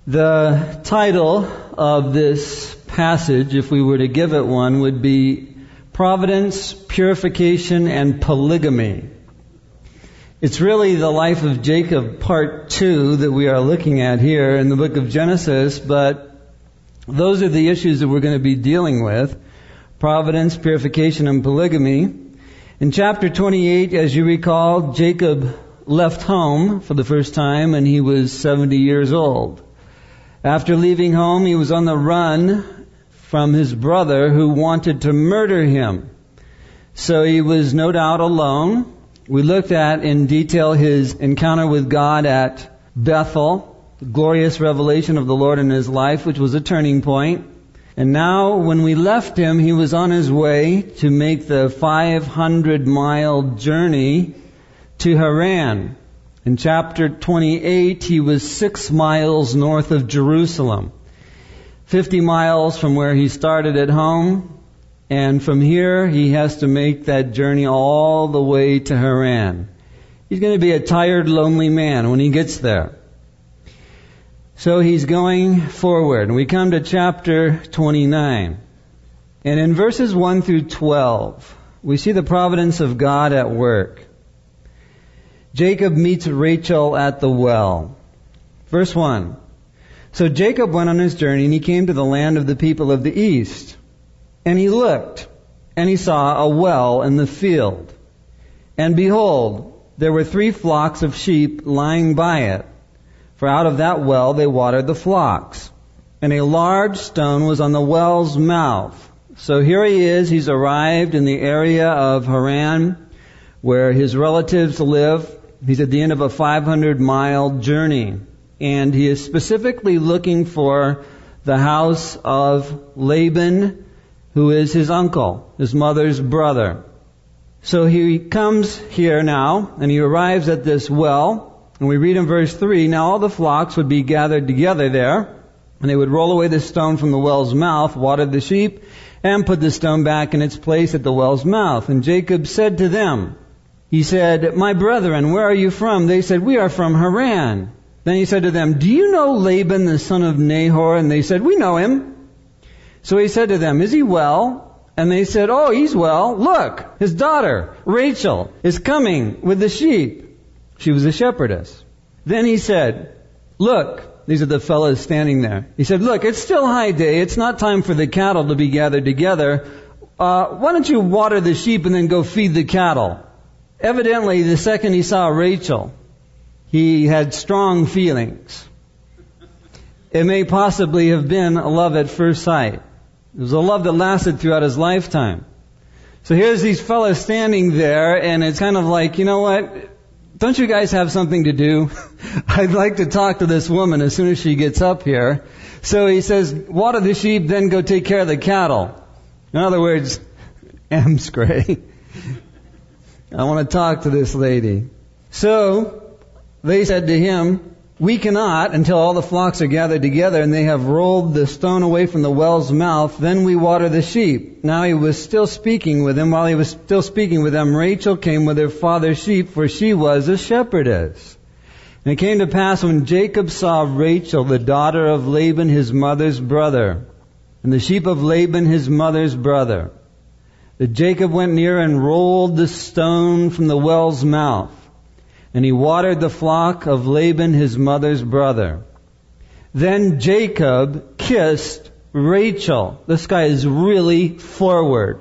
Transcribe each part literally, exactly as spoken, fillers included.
The title of this passage, if we were to give it one, would be Providence, Purification, and Polygamy. It's really the life of Jacob, part two, that we are looking at here in the book of Genesis, but those are the issues that we're going to be dealing with. Providence, purification, and polygamy. In chapter twenty-eight, as you recall, Jacob left home for the first time and he was seventy years old. After leaving home, he was on the run from his brother who wanted to murder him. So he was no doubt alone. We looked at in detail his encounter with God at Bethel, the glorious revelation of the Lord in his life, which was a turning point. And now, when we left him, he was on his way to make the five hundred mile journey to Haran. In chapter twenty-eight, he was six miles north of Jerusalem, fifty miles from where he started at home, and from here he has to make that journey all the way to Haran. He's going to be a tired, lonely man when he gets there. So he's going forward, and we come to chapter twenty-nine. And in verses one through twelve, we see the providence of God at work. Jacob meets Rachel at the well. Verse one. So Jacob went on his journey, and he came to the land of the people of the east. And he looked, and he saw a well in the field. And behold, there were three flocks of sheep lying by it. For out of that well they watered the flocks. And a large stone was on the well's mouth. So here he is, he's arrived in the area of Haran, where his relatives live. He's at the end of a five hundred mile journey. And he is specifically looking for the house of Laban, who is his uncle, his mother's brother. So he comes here now, and he arrives at this well. And we read in verse three, now all the flocks would be gathered together there, and they would roll away the stone from the well's mouth, water the sheep, and put the stone back in its place at the well's mouth. And Jacob said to them, he said, my brethren, where are you from? They said, we are from Haran. Then he said to them, do you know Laban the son of Nahor? And they said, we know him. So he said to them, is he well? And they said, oh, he's well. Look, his daughter, Rachel, is coming with the sheep. She was a shepherdess. Then he said, look, these are the fellows standing there. He said, look, it's still high day. It's not time for the cattle to be gathered together. Uh, why don't you water the sheep and then go feed the cattle? Evidently, the second he saw Rachel, he had strong feelings. It may possibly have been a love at first sight. It was a love that lasted throughout his lifetime. So here's these fellows standing there, and it's kind of like, you know what? Don't you guys have something to do? I'd like to talk to this woman as soon as she gets up here. So he says, water the sheep, then go take care of the cattle. In other words, amscray. I want to talk to this lady. So they said to him, we cannot until all the flocks are gathered together and they have rolled the stone away from the well's mouth, then we water the sheep. Now he was still speaking with them. While he was still speaking with them, Rachel came with her father's sheep, for she was a shepherdess. And it came to pass when Jacob saw Rachel, the daughter of Laban, his mother's brother, and the sheep of Laban, his mother's brother, that Jacob went near and rolled the stone from the well's mouth. And he watered the flock of Laban, his mother's brother. Then Jacob kissed Rachel. This guy is really forward.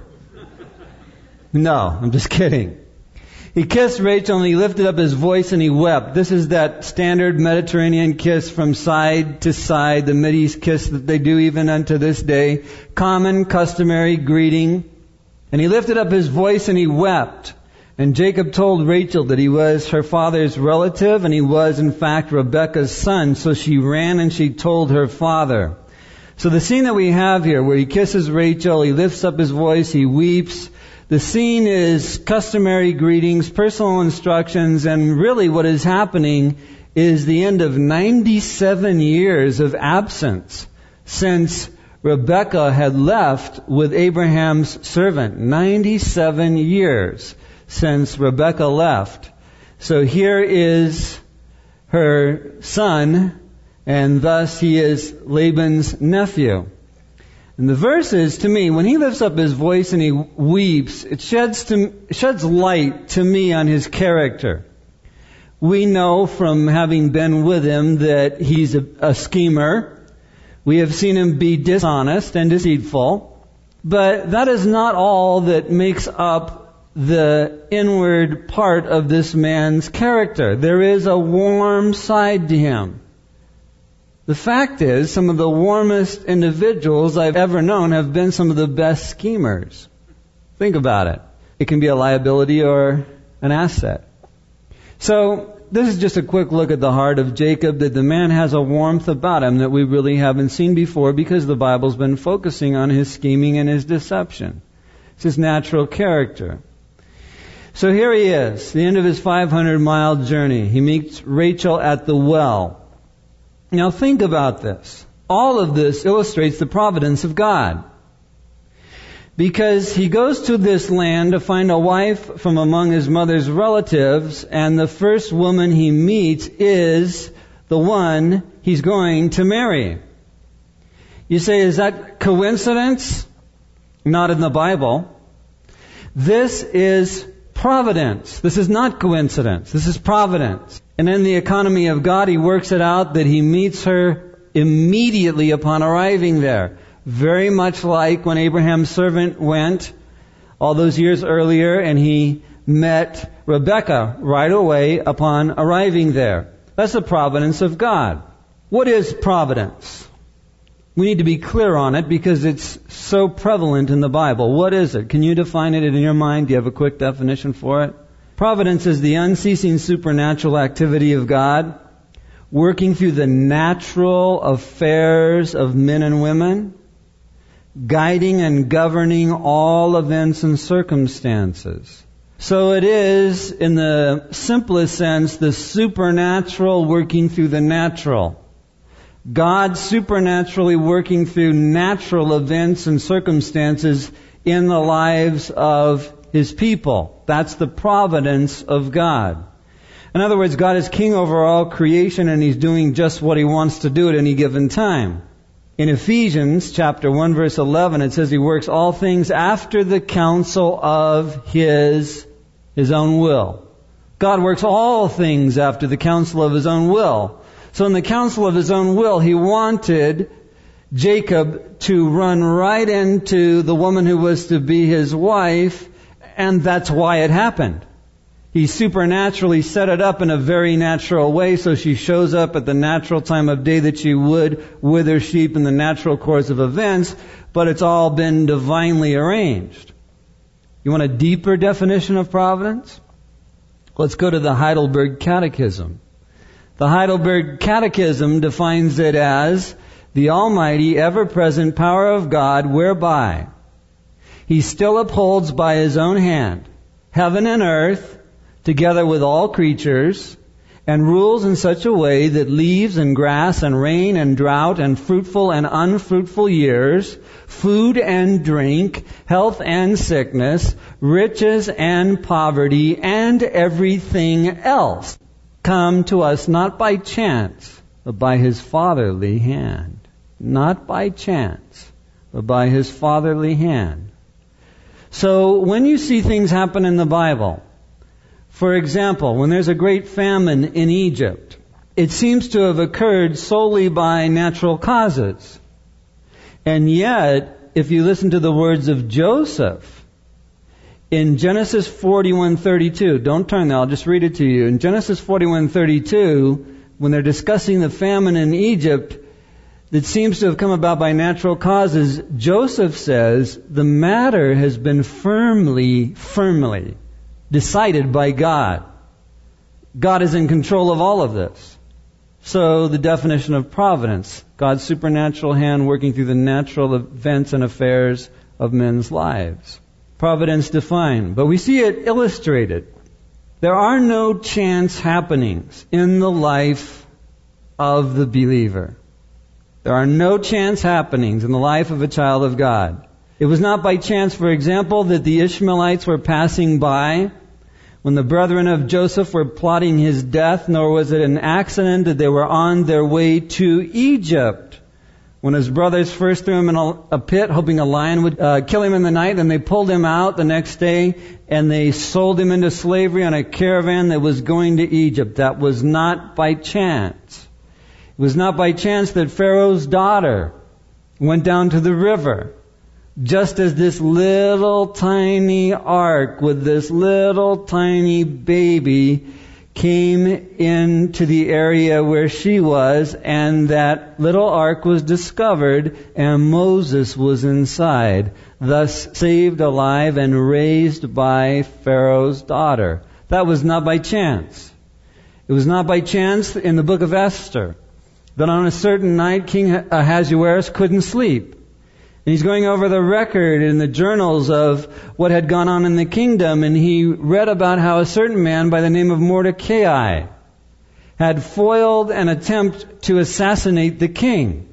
No, I'm just kidding. He kissed Rachel and he lifted up his voice and he wept. This is that standard Mediterranean kiss from side to side, the Mideast kiss that they do even unto this day. Common, customary greeting. And he lifted up his voice and he wept. And Jacob told Rachel that he was her father's relative, and he was in fact Rebekah's son. So she ran and she told her father. So the scene that we have here, where he kisses Rachel, he lifts up his voice, he weeps. The scene is customary greetings, personal instructions, and really what is happening is the end of ninety-seven years of absence since Rebekah had left with Abraham's servant. ninety-seven years since Rebekah left. So here is her son and thus he is Laban's nephew. And the verses, to me, when he lifts up his voice and he weeps, it sheds to, sheds light to me on his character. We know from having been with him that he's a, a schemer. We have seen him be dishonest and deceitful. But that is not all that makes up the inward part of this man's character. There is a warm side to him. The fact is, some of the warmest individuals I've ever known have been some of the best schemers. Think about it. It can be a liability or an asset. So, this is just a quick look at the heart of Jacob, that the man has a warmth about him that we really haven't seen before because the Bible's been focusing on his scheming and his deception. It's his natural character. So here he is, the end of his five hundred mile journey. He meets Rachel at the well. Now think about this. All of this illustrates the providence of God. Because he goes to this land to find a wife from among his mother's relatives, and the first woman he meets is the one he's going to marry. You say, is that coincidence? Not in the Bible. This is providence. This is not coincidence. This is providence. And in the economy of God, he works it out that he meets her immediately upon arriving there. Very much like when Abraham's servant went all those years earlier and he met Rebekah right away upon arriving there. That's the providence of God. What is providence? We need to be clear on it because it's so prevalent in the Bible. What is it? Can you define it in your mind? Do you have a quick definition for it? Providence is the unceasing supernatural activity of God, working through the natural affairs of men and women, guiding and governing all events and circumstances. So it is, in the simplest sense, the supernatural working through the natural. God supernaturally working through natural events and circumstances in the lives of His people. That's the providence of God. In other words, God is king over all creation and He's doing just what He wants to do at any given time. In Ephesians chapter one verse eleven, it says He works all things after the counsel of His, His own will. God works all things after the counsel of His own will. So in the counsel of His own will, He wanted Jacob to run right into the woman who was to be his wife, and that's why it happened. He supernaturally set it up in a very natural way, so she shows up at the natural time of day that she would with her sheep in the natural course of events, but it's all been divinely arranged. You want a deeper definition of providence? Let's go to the Heidelberg Catechism. The Heidelberg Catechism defines it as the almighty, ever-present power of God, whereby He still upholds by His own hand heaven and earth, together with all creatures, and rules in such a way that leaves and grass and rain and drought and fruitful and unfruitful years, food and drink, health and sickness, riches and poverty, and everything else come to us not by chance, but by His fatherly hand. Not by chance, but by His fatherly hand. So when you see things happen in the Bible, for example, when there's a great famine in Egypt, it seems to have occurred solely by natural causes. And yet, if you listen to the words of Joseph, in Genesis forty-one thirty-two, don't turn there, I'll just read it to you. In Genesis forty-one thirty-two, when they're discussing the famine in Egypt that seems to have come about by natural causes, Joseph says, the matter has been firmly, firmly decided by God. God is in control of all of this. So the definition of providence, God's supernatural hand working through the natural events and affairs of men's lives. Providence defined. But we see it illustrated. There are no chance happenings in the life of the believer. There are no chance happenings in the life of a child of God. It was not by chance, for example, that the Ishmaelites were passing by when the brethren of Joseph were plotting his death, nor was it an accident that they were on their way to Egypt. When his brothers first threw him in a, a pit, hoping a lion would uh, kill him in the night, then they pulled him out the next day, and they sold him into slavery on a caravan that was going to Egypt. That was not by chance. It was not by chance that Pharaoh's daughter went down to the river, just as this little tiny ark with this little tiny baby came into the area where she was, and that little ark was discovered, and Moses was inside, thus saved alive and raised by Pharaoh's daughter. That was not by chance. It was not by chance in the book of Esther that on a certain night King Ahasuerus couldn't sleep. And he's going over the record in the journals of what had gone on in the kingdom, and he read about how a certain man by the name of Mordecai had foiled an attempt to assassinate the king.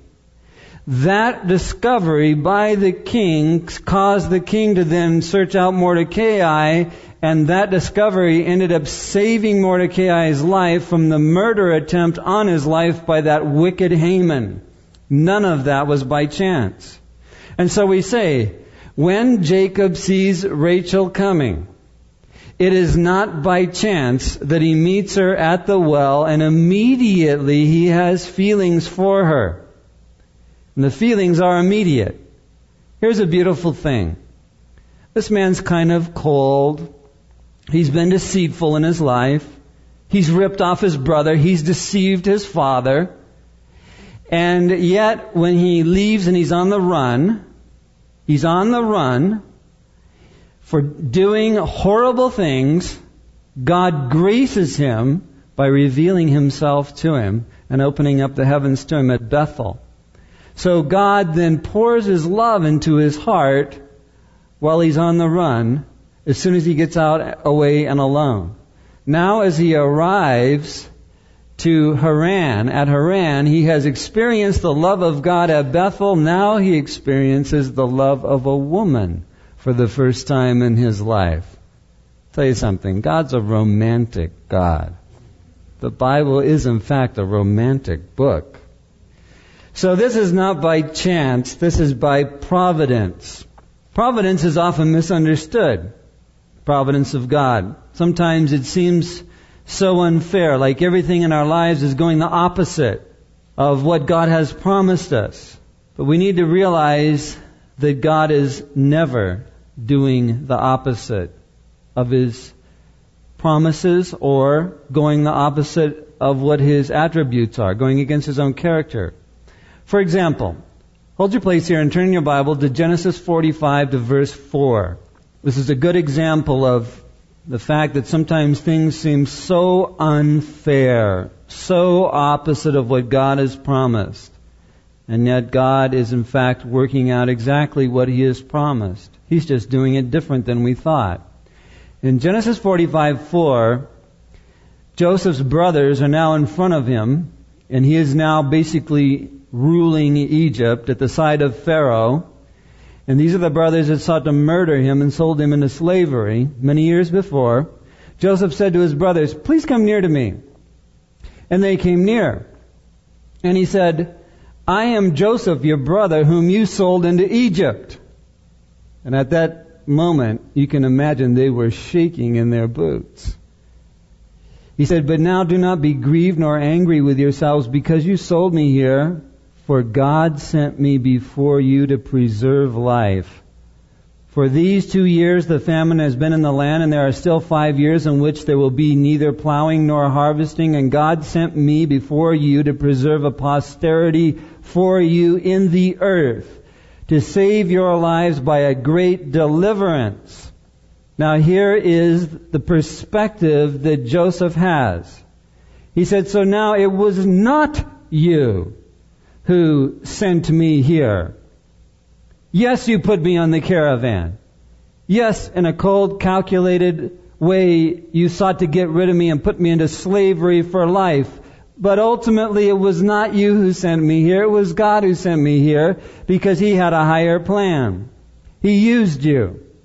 That discovery by the king caused the king to then search out Mordecai, and that discovery ended up saving Mordecai's life from the murder attempt on his life by that wicked Haman. None of that was by chance. And so we say, when Jacob sees Rachel coming, it is not by chance that he meets her at the well, and immediately he has feelings for her. And the feelings are immediate. Here's a beautiful thing. This man's kind of cold. He's been deceitful in his life. He's ripped off his brother. He's deceived his father. And yet, when he leaves and he's on the run, he's on the run for doing horrible things, God graces him by revealing himself to him and opening up the heavens to him at Bethel. So God then pours his love into his heart while he's on the run, as soon as he gets out, away, and alone. Now as he arrives to Haran, at Haran, he has experienced the love of God at Bethel. Now he experiences the love of a woman for the first time in his life. I'll tell you something, God's a romantic God. The Bible is in fact a romantic book. So this is not by chance, this is by providence. Providence is often misunderstood. Providence of God. Sometimes it seems so unfair, like everything in our lives is going the opposite of what God has promised us. But we need to realize that God is never doing the opposite of His promises or going the opposite of what His attributes are, going against His own character. For example, hold your place here and turn in your Bible to Genesis forty-five to verse four. This is a good example of the fact that sometimes things seem so unfair, so opposite of what God has promised. And yet God is in fact working out exactly what He has promised. He's just doing it different than we thought. In Genesis forty-five four, Joseph's brothers are now in front of him, and he is now basically ruling Egypt at the side of Pharaoh. And these are the brothers that sought to murder him and sold him into slavery many years before. Joseph said to his brothers, "Please come near to me." And they came near. And he said, "I am Joseph, your brother, whom you sold into Egypt." And at that moment, you can imagine they were shaking in their boots. He said, "But now do not be grieved nor angry with yourselves because you sold me here. For God sent me before you to preserve life. For these two years the famine has been in the land, and there are still five years in which there will be neither plowing nor harvesting. And God sent me before you to preserve a posterity for you in the earth, to save your lives by a great deliverance." Now here is the perspective that Joseph has. He said, "So now it was not you who sent me here. Yes, you put me on the caravan. Yes, in a cold, calculated way, you sought to get rid of me and put me into slavery for life. But ultimately, it was not you who sent me here. It was God who sent me here because He had a higher plan. He used you.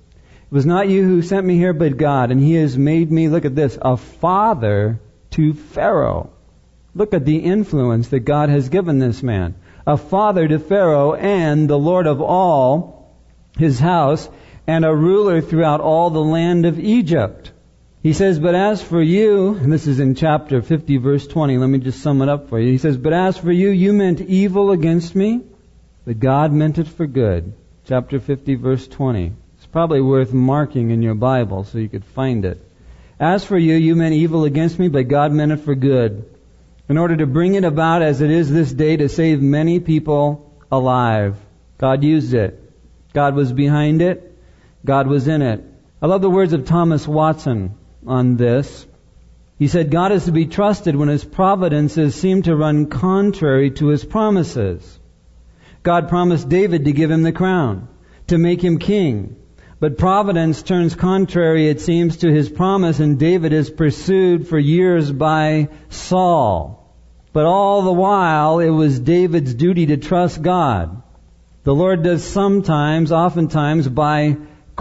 It was not you who sent me here, but God. And He has made me, look at this, a father to Pharaoh. Look at the influence that God has given this man. A father to Pharaoh and the Lord of all his house and a ruler throughout all the land of Egypt. He says, but as for you, and this is in chapter fifty, verse twenty, let me just sum it up for you. He says, but as for you, you meant evil against me, but God meant it for good. Chapter fifty, verse twenty. It's probably worth marking in your Bible so you could find it. As for you, you meant evil against me, but God meant it for good, in order to bring it about as it is this day to save many people alive. God used it. God was behind it. God was in it. I love the words of Thomas Watson on this. He said, God is to be trusted when His providences seem to run contrary to His promises. God promised David to give him the crown, to make him king. But providence turns contrary, it seems, to His promise, and David is pursued for years by Saul. But all the while, it was David's duty to trust God. The Lord does sometimes, oftentimes, by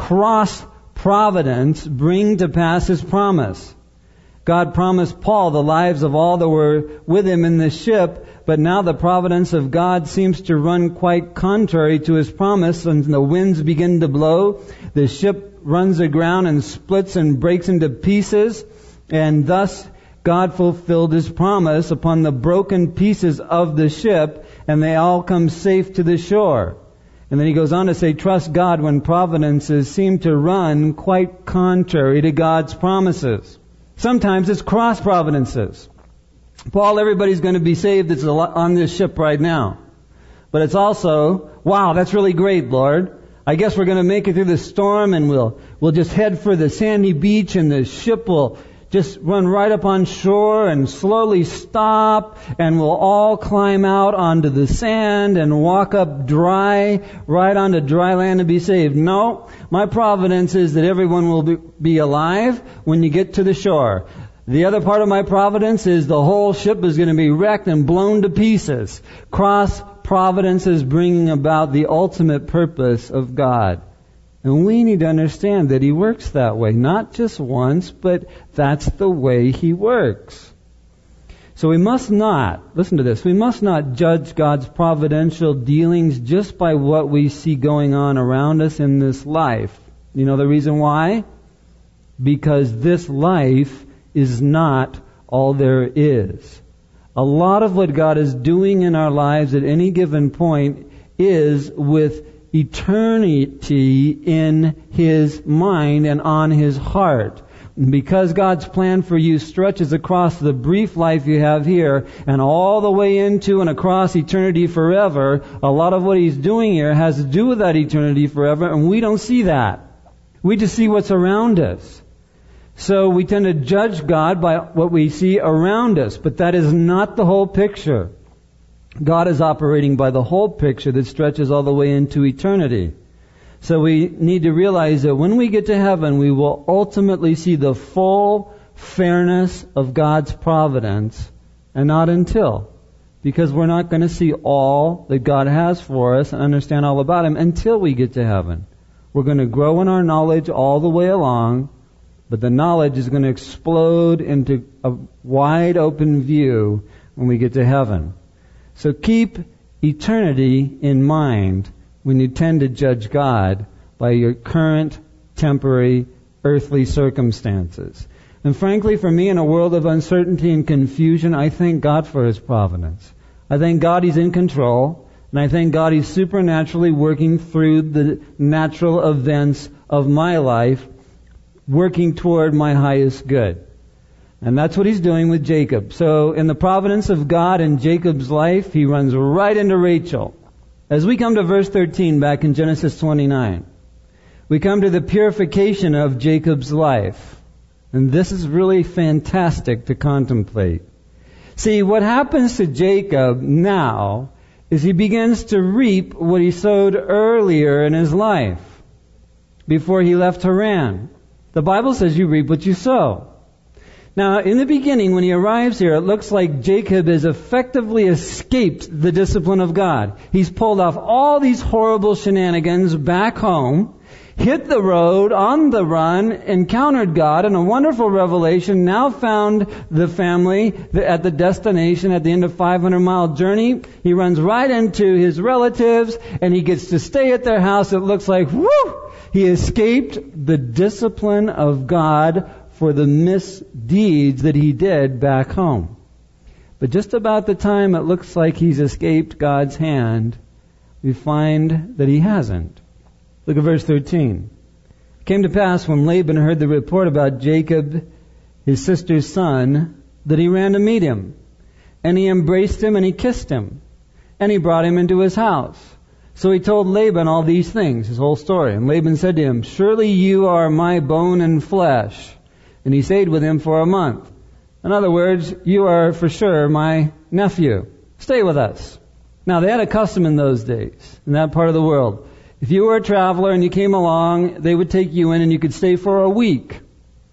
cross-providence, bring to pass His promise. God promised Paul the lives of all that were with him in the ship, but now the providence of God seems to run quite contrary to His promise, and the winds begin to blow. The ship runs aground and splits and breaks into pieces, and thus God fulfilled His promise upon the broken pieces of the ship, and they all come safe to the shore. And then he goes on to say, trust God when providences seem to run quite contrary to God's promises. Sometimes it's cross providences. Paul, everybody's going to be saved that's on this ship right now. But it's also, wow, that's really great, Lord. I guess we're going to make it through the storm, and we'll we'll just head for the sandy beach, and the ship will just run right up on shore and slowly stop, and we'll all climb out onto the sand and walk up dry, right onto dry land and be saved. No, my providence is that everyone will be, be alive when you get to the shore. The other part of my providence is the whole ship is going to be wrecked and blown to pieces. Cross providence is bringing about the ultimate purpose of God. And we need to understand that He works that way. Not just once, but that's the way He works. So we must not, listen to this, we must not judge God's providential dealings just by what we see going on around us in this life. You know the reason why? Because this life is not all there is. A lot of what God is doing in our lives at any given point is with eternity in His mind and on His heart. Because God's plan for you stretches across the brief life you have here and all the way into and across eternity forever, a lot of what He's doing here has to do with that eternity forever, and we don't see that. We just see what's around us. So we tend to judge God by what we see around us, but that is not the whole picture. God is operating by the whole picture that stretches all the way into eternity. So we need to realize that when we get to heaven, we will ultimately see the full fairness of God's providence, and not until. Because we're not going to see all that God has for us and understand all about Him until we get to heaven. We're going to grow in our knowledge all the way along, but the knowledge is going to explode into a wide open view when we get to heaven. So keep eternity in mind when you tend to judge God by your current, temporary, earthly circumstances. And frankly, for me, in a world of uncertainty and confusion, I thank God for His providence. I thank God He's in control, and I thank God He's supernaturally working through the natural events of my life, working toward my highest good. And that's what He's doing with Jacob. So in the providence of God in Jacob's life, he runs right into Rachel. As we come to verse thirteen back in Genesis twenty-nine, we come to the purification of Jacob's life. And this is really fantastic to contemplate. See, what happens to Jacob now is he begins to reap what he sowed earlier in his life, before he left Haran. The Bible says you reap what you sow. Now, in the beginning, when he arrives here, it looks like Jacob has effectively escaped the discipline of God. He's pulled off all these horrible shenanigans back home. hit the road on the run, encountered God, and a wonderful revelation, now found the family at the destination at the end of a five hundred mile journey. He runs right into his relatives, and he gets to stay at their house. It looks like, whoo! He escaped the discipline of God for the misdeeds that he did back home. But just about the time it looks like he's escaped God's hand, we find that he hasn't. Look at verse thirteen. It came to pass when Laban heard the report about Jacob, his sister's son, that he ran to meet him. And he embraced him and he kissed him. And he brought him into his house. So he told Laban all these things, his whole story. And Laban said to him, "Surely you are my bone and flesh." And he stayed with him for a month. In other words, you are for sure my nephew. Stay with us. Now, they had a custom in those days, in that part of the world. If you were a traveler and you came along, they would take you in and you could stay for a week.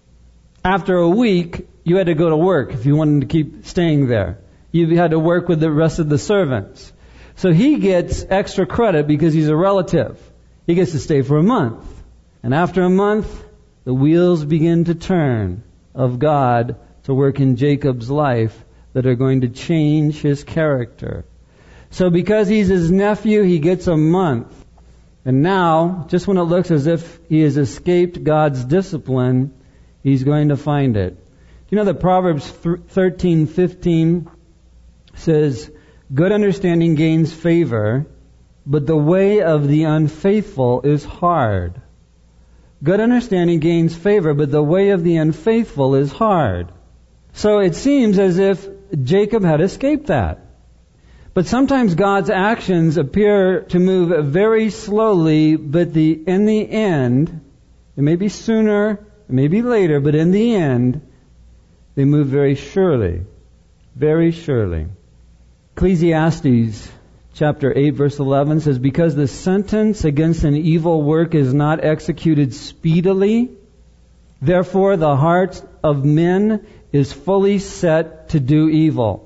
After a week, you had to go to work if you wanted to keep staying there. You had to work with the rest of the servants. So he gets extra credit because he's a relative. He gets to stay for a month. And after a month, the wheels begin to turn of God to work in Jacob's life that are going to change his character. So because he's his nephew, he gets a month. And now, just when it looks as if he has escaped God's discipline, he's going to find it. You know that Proverbs thirteen fifteen says, "Good understanding gains favor, but the way of the unfaithful is hard." Good understanding gains favor, but the way of the unfaithful is hard. So it seems as if Jacob had escaped that. But sometimes God's actions appear to move very slowly, but the, in the end, it may be sooner, it may be later, but in the end, they move very surely. Very surely. Ecclesiastes chapter eight verse eleven says, "Because the sentence against an evil work is not executed speedily, therefore the heart of men is fully set to do evil."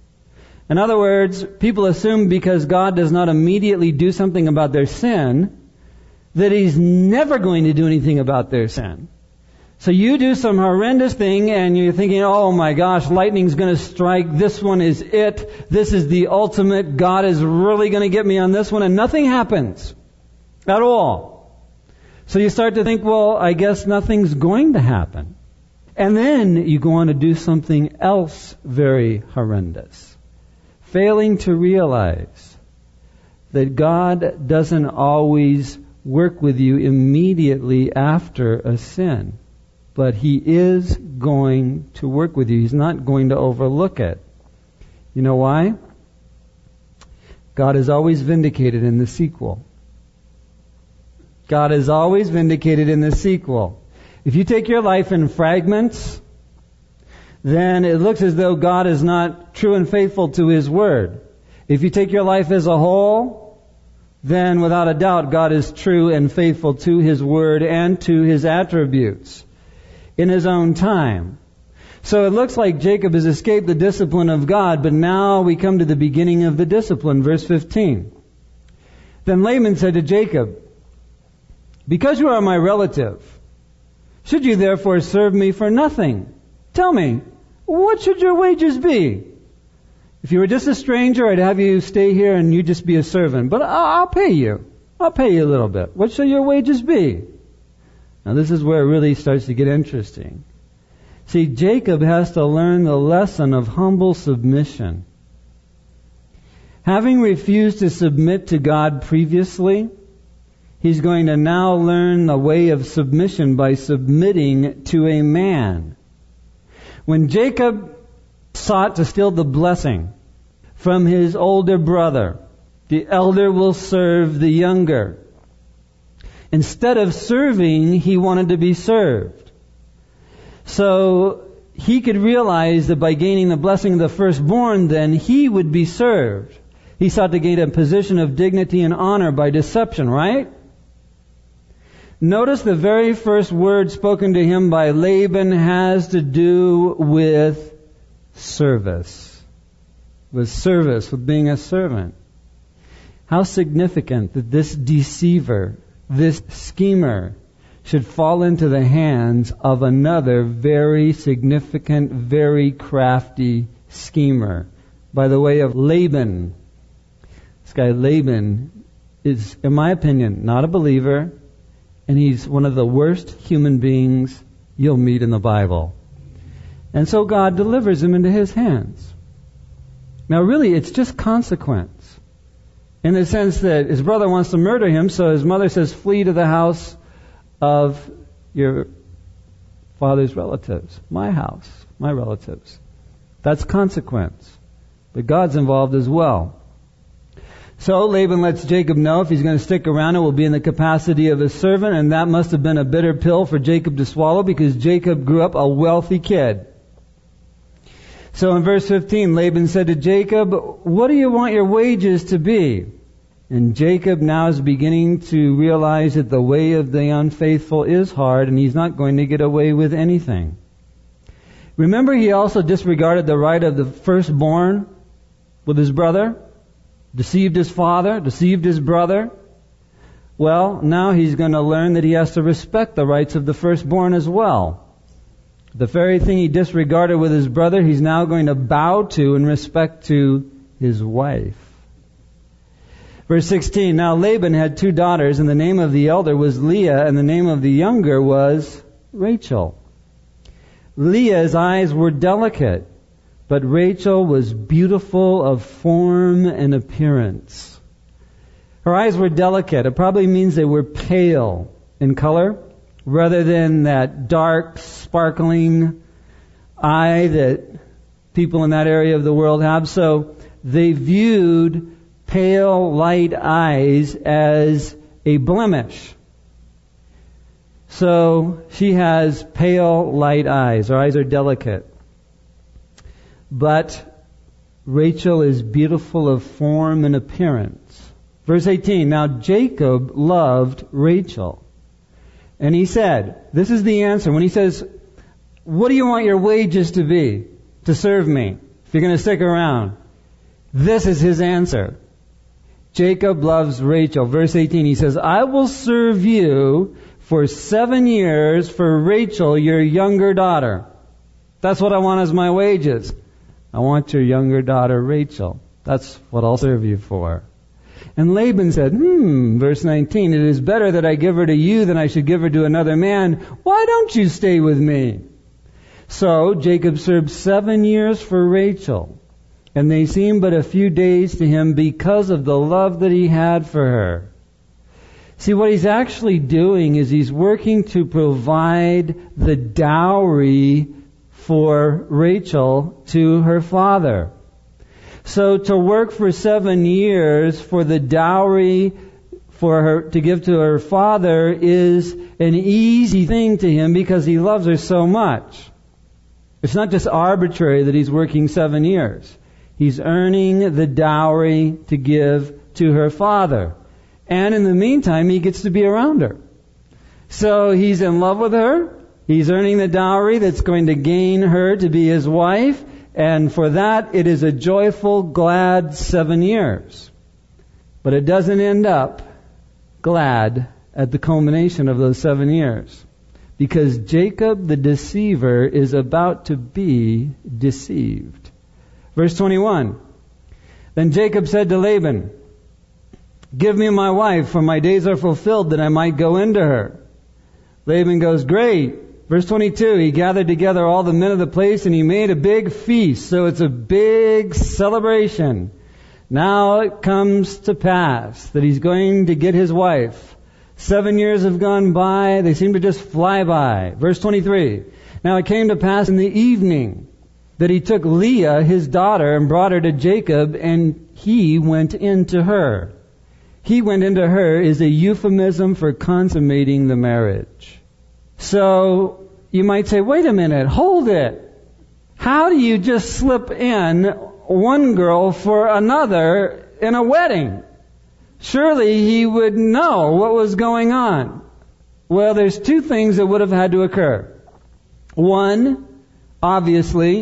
In other words, people assume because God does not immediately do something about their sin, that He's never going to do anything about their sin. So you do some horrendous thing and you're thinking, oh my gosh, lightning's going to strike, this one is it, this is the ultimate, God is really going to get me on this one, and nothing happens at all. So you start to think, well, I guess nothing's going to happen. And then you go on to do something else very horrendous. Failing to realize that God doesn't always work with you immediately after a sin. But He is going to work with you. He's not going to overlook it. You know why? God is always vindicated in the sequel. God is always vindicated in the sequel. If you take your life in fragments, then it looks as though God is not true and faithful to His Word. If you take your life as a whole, then without a doubt God is true and faithful to His Word and to His attributes in His own time. So it looks like Jacob has escaped the discipline of God, but now we come to the beginning of the discipline, verse fifteen. Then Laban said to Jacob, "Because you are my relative, should you therefore serve me for nothing? Tell me, what should your wages be? If you were just a stranger, I'd have you stay here and you just be a servant. But I'll pay you. I'll pay you a little bit. What shall your wages be?" Now this is where it really starts to get interesting. See, Jacob has to learn the lesson of humble submission. Having refused to submit to God previously, he's going to now learn the way of submission by submitting to a man. When Jacob sought to steal the blessing from his older brother, the elder will serve the younger. Instead of serving, he wanted to be served. So he could realize that by gaining the blessing of the firstborn, then he would be served. He sought to gain a position of dignity and honor by deception, right? Notice the very first word spoken to him by Laban has to do with service. With service, with being a servant. How significant that this deceiver this schemer should fall into the hands of another very significant, very crafty schemer by the way of Laban. This guy Laban is, in my opinion, not a believer, and he's one of the worst human beings you'll meet in the Bible. And so God delivers him into his hands. Now really, it's just consequence. In the sense that his brother wants to murder him, so his mother says, flee to the house of your father's relatives. My house, my relatives. That's consequence. But God's involved as well. So Laban lets Jacob know if he's going to stick around, it will be in the capacity of a servant, and that must have been a bitter pill for Jacob to swallow because Jacob grew up a wealthy kid. So in verse fifteen, Laban said to Jacob, what do you want your wages to be? And Jacob now is beginning to realize that the way of the unfaithful is hard, and he's not going to get away with anything. Remember, he also disregarded the right of the firstborn with his brother, deceived his father, deceived his brother. Well, now he's going to learn that he has to respect the rights of the firstborn as well. The very thing he disregarded with his brother, he's now going to bow to in respect to his wife. Verse sixteen, now Laban had two daughters, and the name of the elder was Leah, and the name of the younger was Rachel. Leah's eyes were delicate, but Rachel was beautiful of form and appearance. Her eyes were delicate. It probably means they were pale in color, rather than that dark, sparkling eye that people in that area of the world have. So they viewed pale, light eyes as a blemish. So she has pale, light eyes. Her eyes are delicate. But Rachel is beautiful of form and appearance. Verse eighteen, now Jacob loved Rachel. And he said, this is the answer. When he says, what do you want your wages to be to serve me if you're going to stick around? This is his answer. Jacob loves Rachel. Verse eighteen, he says, I will serve you for seven years for Rachel, your younger daughter. That's what I want as my wages. I want your younger daughter, Rachel. That's what I'll serve you for. And Laban said, hmm, verse nineteen, it is better that I give her to you than I should give her to another man. Why don't you stay with me? So Jacob served seven years for Rachel, and they seemed but a few days to him because of the love that he had for her. See, what he's actually doing is he's working to provide the dowry for Rachel to her father. So to work for seven years for the dowry for her to give to her father is an easy thing to him because he loves her so much. It's not just arbitrary that he's working seven years. He's earning the dowry to give to her father. And in the meantime, he gets to be around her. So he's in love with her. He's earning the dowry that's going to gain her to be his wife. And for that, it is a joyful, glad seven years. But it doesn't end up glad at the culmination of those seven years. Because Jacob the deceiver is about to be deceived. Verse twenty-one. Then Jacob said to Laban, give me my wife, for my days are fulfilled that I might go into her. Laban goes, great. Verse twenty-two, he gathered together all the men of the place and he made a big feast. So it's a big celebration. Now it comes to pass that he's going to get his wife. Seven years have gone by. They seem to just fly by. Verse twenty-three, now it came to pass in the evening that he took Leah, his daughter, and brought her to Jacob, and he went into her. He went into her is a euphemism for consummating the marriage. So you might say, wait a minute, hold it. How do you just slip in one girl for another in a wedding? Surely he would know what was going on. Well, there's two things that would have had to occur. One, obviously,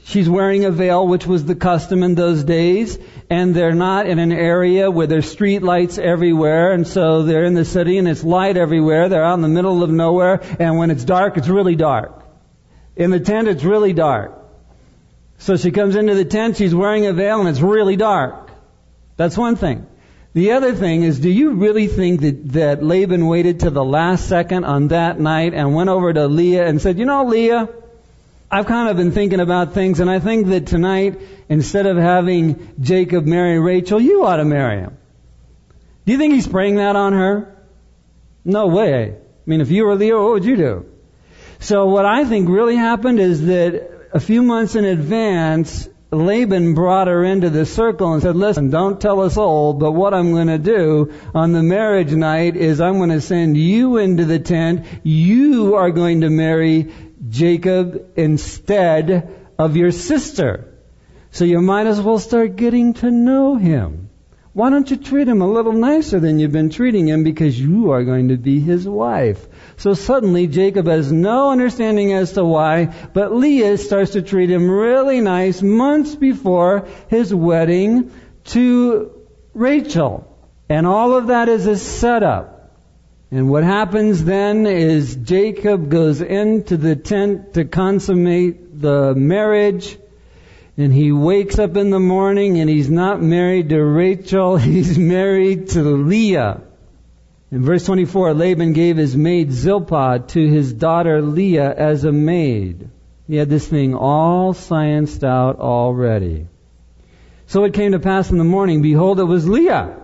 She's wearing a veil, which was the custom in those days, and they're not in an area where there's street lights everywhere, and so they're in the city and it's light everywhere. They're out in the middle of nowhere, and when it's dark, it's really dark. In the tent, it's really dark. So she comes into the tent, she's wearing a veil, and it's really dark. That's one thing. The other thing is, do you really think that, that Laban waited to the last second on that night and went over to Leah and said, you know, Leah, I've kind of been thinking about things, and I think that tonight, instead of having Jacob marry Rachel, you ought to marry him. Do you think he's praying that on her? No way. I mean, if you were Leah, what would you do? So what I think really happened is that a few months in advance, Laban brought her into the circle and said, listen, don't tell us all, but what I'm going to do on the marriage night is I'm going to send you into the tent. You are going to marry Jacob instead of your sister. So you might as well start getting to know him. Why don't you treat him a little nicer than you've been treating him, because you are going to be his wife. So suddenly Jacob has no understanding as to why, but Leah starts to treat him really nice months before his wedding to Rachel. And all of that is a setup. And what happens then is Jacob goes into the tent to consummate the marriage, and he wakes up in the morning and he's not married to Rachel, he's married to Leah. In verse twenty-four, Laban gave his maid Zilpah to his daughter Leah as a maid. He had this thing all scienced out already. So it came to pass in the morning, behold, it was Leah.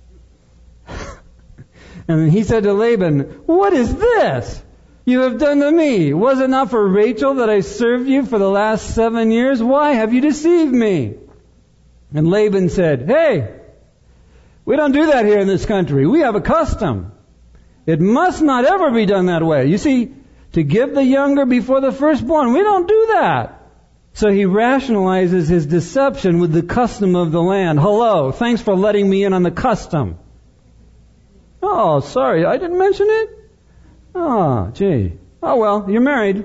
And he said to Laban, what is this you have done to me? Was it not for Rachel that I served you for the last seven years? Why have you deceived me? And Laban said, hey, we don't do that here in this country. We have a custom. It must not ever be done that way. You see, to give the younger before the firstborn, we don't do that. So he rationalizes his deception with the custom of the land. Hello, thanks for letting me in on the custom. Oh, sorry, I didn't mention it? Oh, gee. Oh, well, you're married.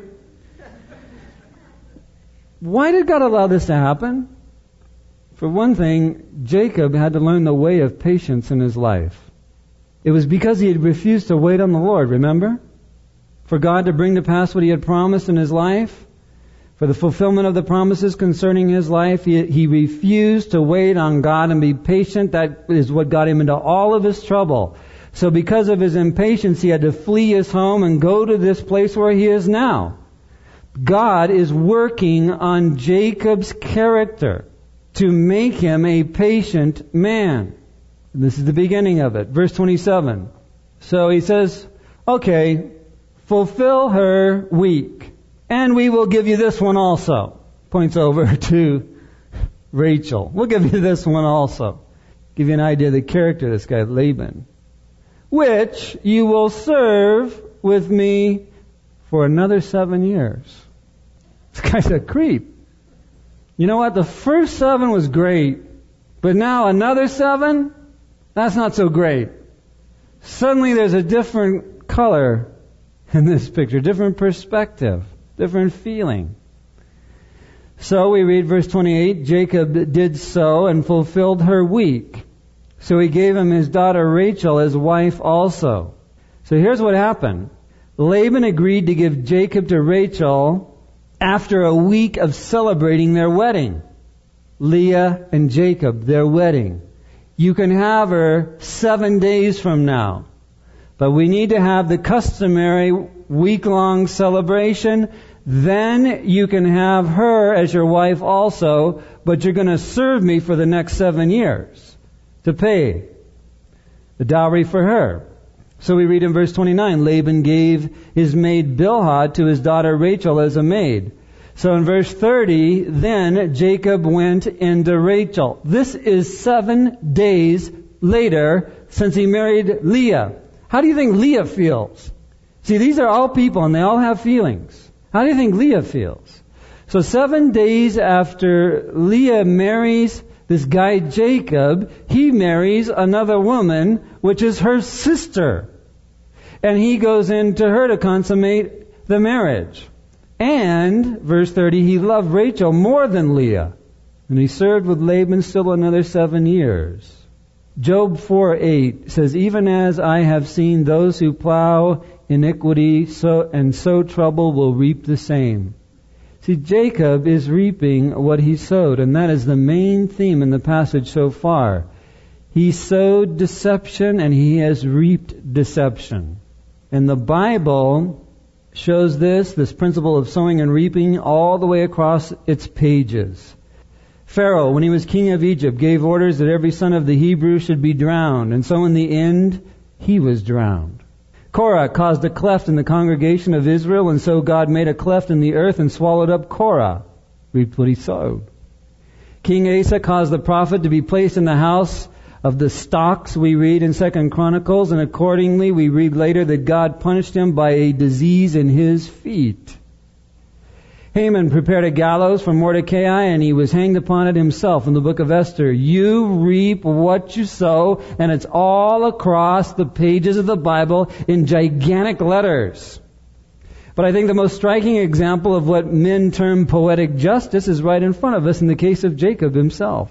Why did God allow this to happen? For one thing, Jacob had to learn the way of patience in his life. It was because he had refused to wait on the Lord, remember? For God to bring to pass what he had promised in his life. For the fulfillment of the promises concerning his life, he, he refused to wait on God and be patient. That is what got him into all of his trouble. So because of his impatience, he had to flee his home and go to this place where he is now. God is working on Jacob's character to make him a patient man. And this is the beginning of it. Verse twenty-seven. So he says, okay, fulfill her week, and we will give you this one also. Points over to Rachel. We'll give you this one also. Give you an idea of the character of this guy, Laban. Which you will serve with me for another seven years. This guy's a creep. You know what? The first seven was great, but now another seven? That's not so great. Suddenly there's a different color in this picture, different perspective, different feeling. So we read verse twenty-eight, Jacob did so and fulfilled her week. So he gave him his daughter Rachel as wife also. So here's what happened. Laban agreed to give Jacob to Rachel after a week of celebrating their wedding. Leah and Jacob, their wedding. You can have her seven days from now. But we need to have the customary week-long celebration. Then you can have her as your wife also, but you're going to serve me for the next seven years. To pay the dowry for her. So we read in verse twenty-nine, Laban gave his maid Bilhah to his daughter Rachel as a maid. So in verse thirty, then Jacob went into Rachel. This is seven days later since he married Leah. How do you think Leah feels? See, these are all people and they all have feelings. How do you think Leah feels? So seven days after Leah marries this guy Jacob, he marries another woman, which is her sister. And he goes in to her to consummate the marriage. And, verse thirty, he loved Rachel more than Leah. And he served with Laban still another seven years. Job four eight says, even as I have seen those who plow iniquity so and sow trouble will reap the same. See, Jacob is reaping what he sowed, and that is the main theme in the passage so far. He sowed deception and he has reaped deception. And the Bible shows this, this principle of sowing and reaping all the way across its pages. Pharaoh, when he was king of Egypt, gave orders that every son of the Hebrews should be drowned, and so in the end, he was drowned. Korah caused a cleft in the congregation of Israel, and so God made a cleft in the earth and swallowed up Korah, reaped what he sowed. King Asa caused the prophet to be placed in the house of the stocks, we read in Second Chronicles, and accordingly we read later that God punished him by a disease in his feet. Haman prepared a gallows for Mordecai, and he was hanged upon it himself in the book of Esther. You reap what you sow, and it's all across the pages of the Bible in gigantic letters. But I think the most striking example of what men term poetic justice is right in front of us in the case of Jacob himself.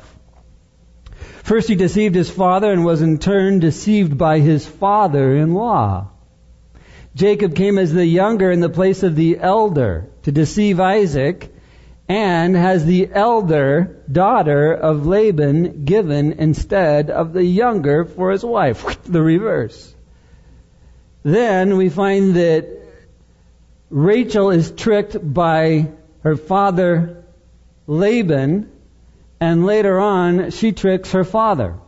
First he deceived his father and was in turn deceived by his father-in-law. Jacob came as the younger in the place of the elder to deceive Isaac, and has the elder daughter of Laban given instead of the younger for his wife. The reverse. Then we find that Rachel is tricked by her father Laban, and later on she tricks her father.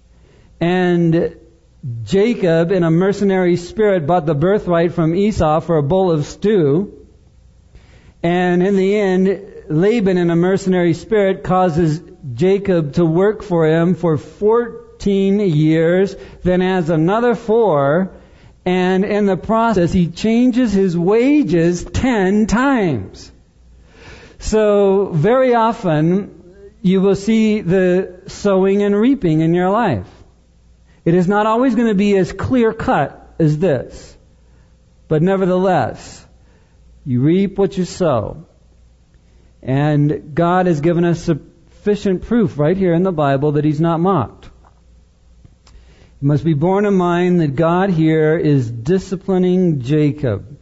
And Jacob, in a mercenary spirit, bought the birthright from Esau for a bowl of stew. And in the end, Laban, in a mercenary spirit, causes Jacob to work for him for fourteen years, then adds another four, and in the process he changes his wages ten times. So very often you will see the sowing and reaping in your life. It is not always going to be as clear-cut as this. But nevertheless, you reap what you sow. And God has given us sufficient proof right here in the Bible that He's not mocked. It must be borne in mind that God here is disciplining Jacob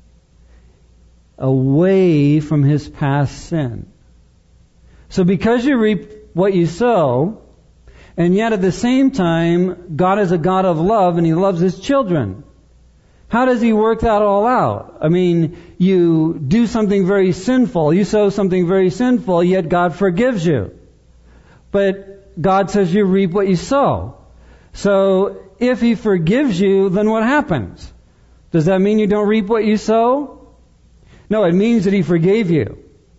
away from his past sin. So because you reap what you sow, and yet at the same time, God is a God of love and He loves His children. How does He work that all out? I mean, you do something very sinful, you sow something very sinful, yet God forgives you. But God says you reap what you sow. So if He forgives you, then what happens? Does that mean you don't reap what you sow? No, it means that He forgave you.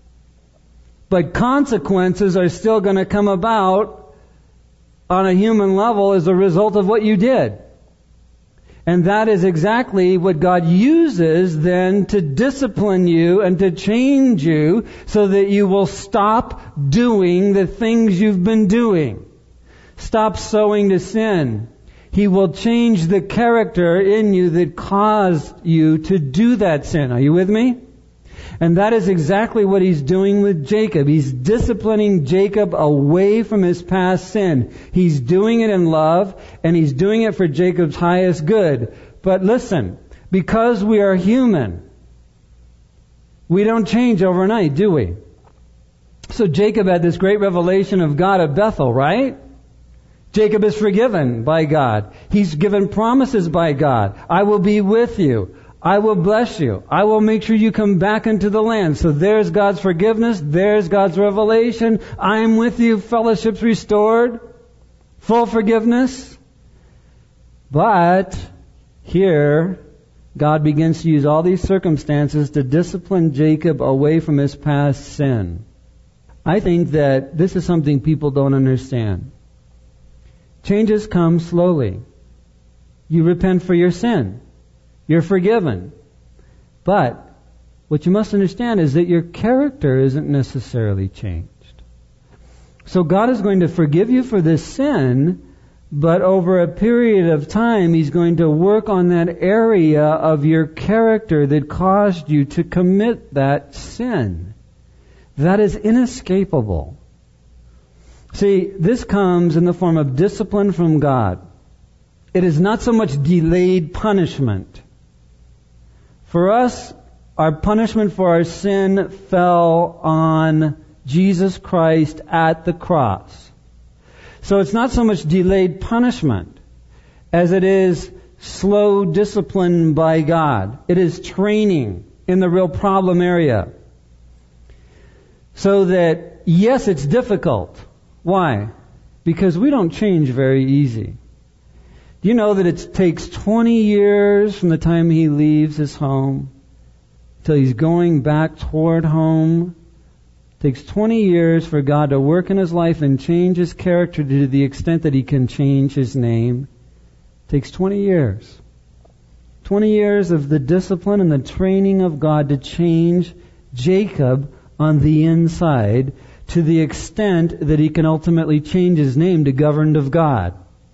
But consequences are still going to come about on a human level as a result of what you did. And that is exactly what God uses then to discipline you and to change you so that you will stop doing the things you've been doing. Stop sowing to sin. He will change the character in you that caused you to do that sin. Are you with me? And that is exactly what He's doing with Jacob. He's disciplining Jacob away from his past sin. He's doing it in love, and He's doing it for Jacob's highest good. But listen, because we are human, we don't change overnight, do we? So Jacob had this great revelation of God at Bethel, right? Jacob is forgiven by God. He's given promises by God. I will be with you. I will bless you. I will make sure you come back into the land. So there's God's forgiveness. There's God's revelation. I am with you. Fellowship's restored. Full forgiveness. But here, God begins to use all these circumstances to discipline Jacob away from his past sin. I think that this is something people don't understand. Changes come slowly. You repent for your sin. You're forgiven. But what you must understand is that your character isn't necessarily changed. So God is going to forgive you for this sin, But over a period of time, He's going to work on that area of your character that caused you to commit that sin. That is inescapable. See, this comes in the form of discipline from God. It is not so much delayed punishment. For us, our punishment for our sin fell on Jesus Christ at the cross. So it's not so much delayed punishment as it is slow discipline by God. It is training in the real problem area. So that, yes, it's difficult. Why? Because we don't change very easy. Do you know that it takes twenty years from the time he leaves his home till he's going back toward home? It takes twenty years for God to work in his life and change his character to the extent that he can change his name. It takes twenty years. twenty years of the discipline and the training of God to change Jacob on the inside to the extent that he can ultimately change his name to governed of God.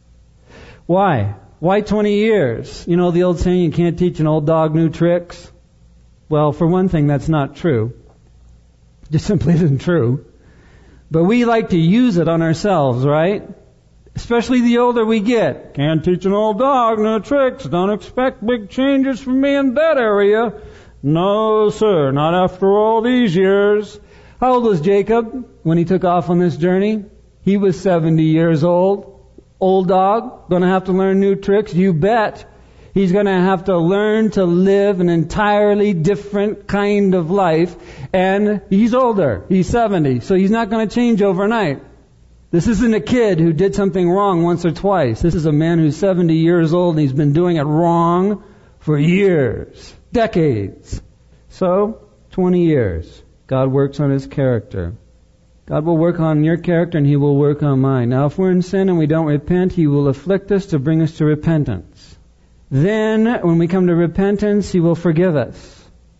Why? Why twenty years? You know the old saying, you can't teach an old dog new tricks? Well, for one thing, that's not true. It just simply isn't true. But we like to use it on ourselves, right? Especially the older we get. Can't teach an old dog new tricks. Don't expect big changes from me in that area. No, sir, not after all these years. How old was Jacob when he took off on this journey? He was seventy years old. Old dog, going to have to learn new tricks? You bet. He's going to have to learn to live an entirely different kind of life. And he's older. He's seventy. So he's not going to change overnight. This isn't a kid who did something wrong once or twice. This is a man who's seventy years old and he's been doing it wrong for years, decades. So, twenty years. God works on his character. God will work on your character and he will work on mine. Now, if we're in sin and we don't repent, he will afflict us to bring us to repentance. Then, when we come to repentance, he will forgive us.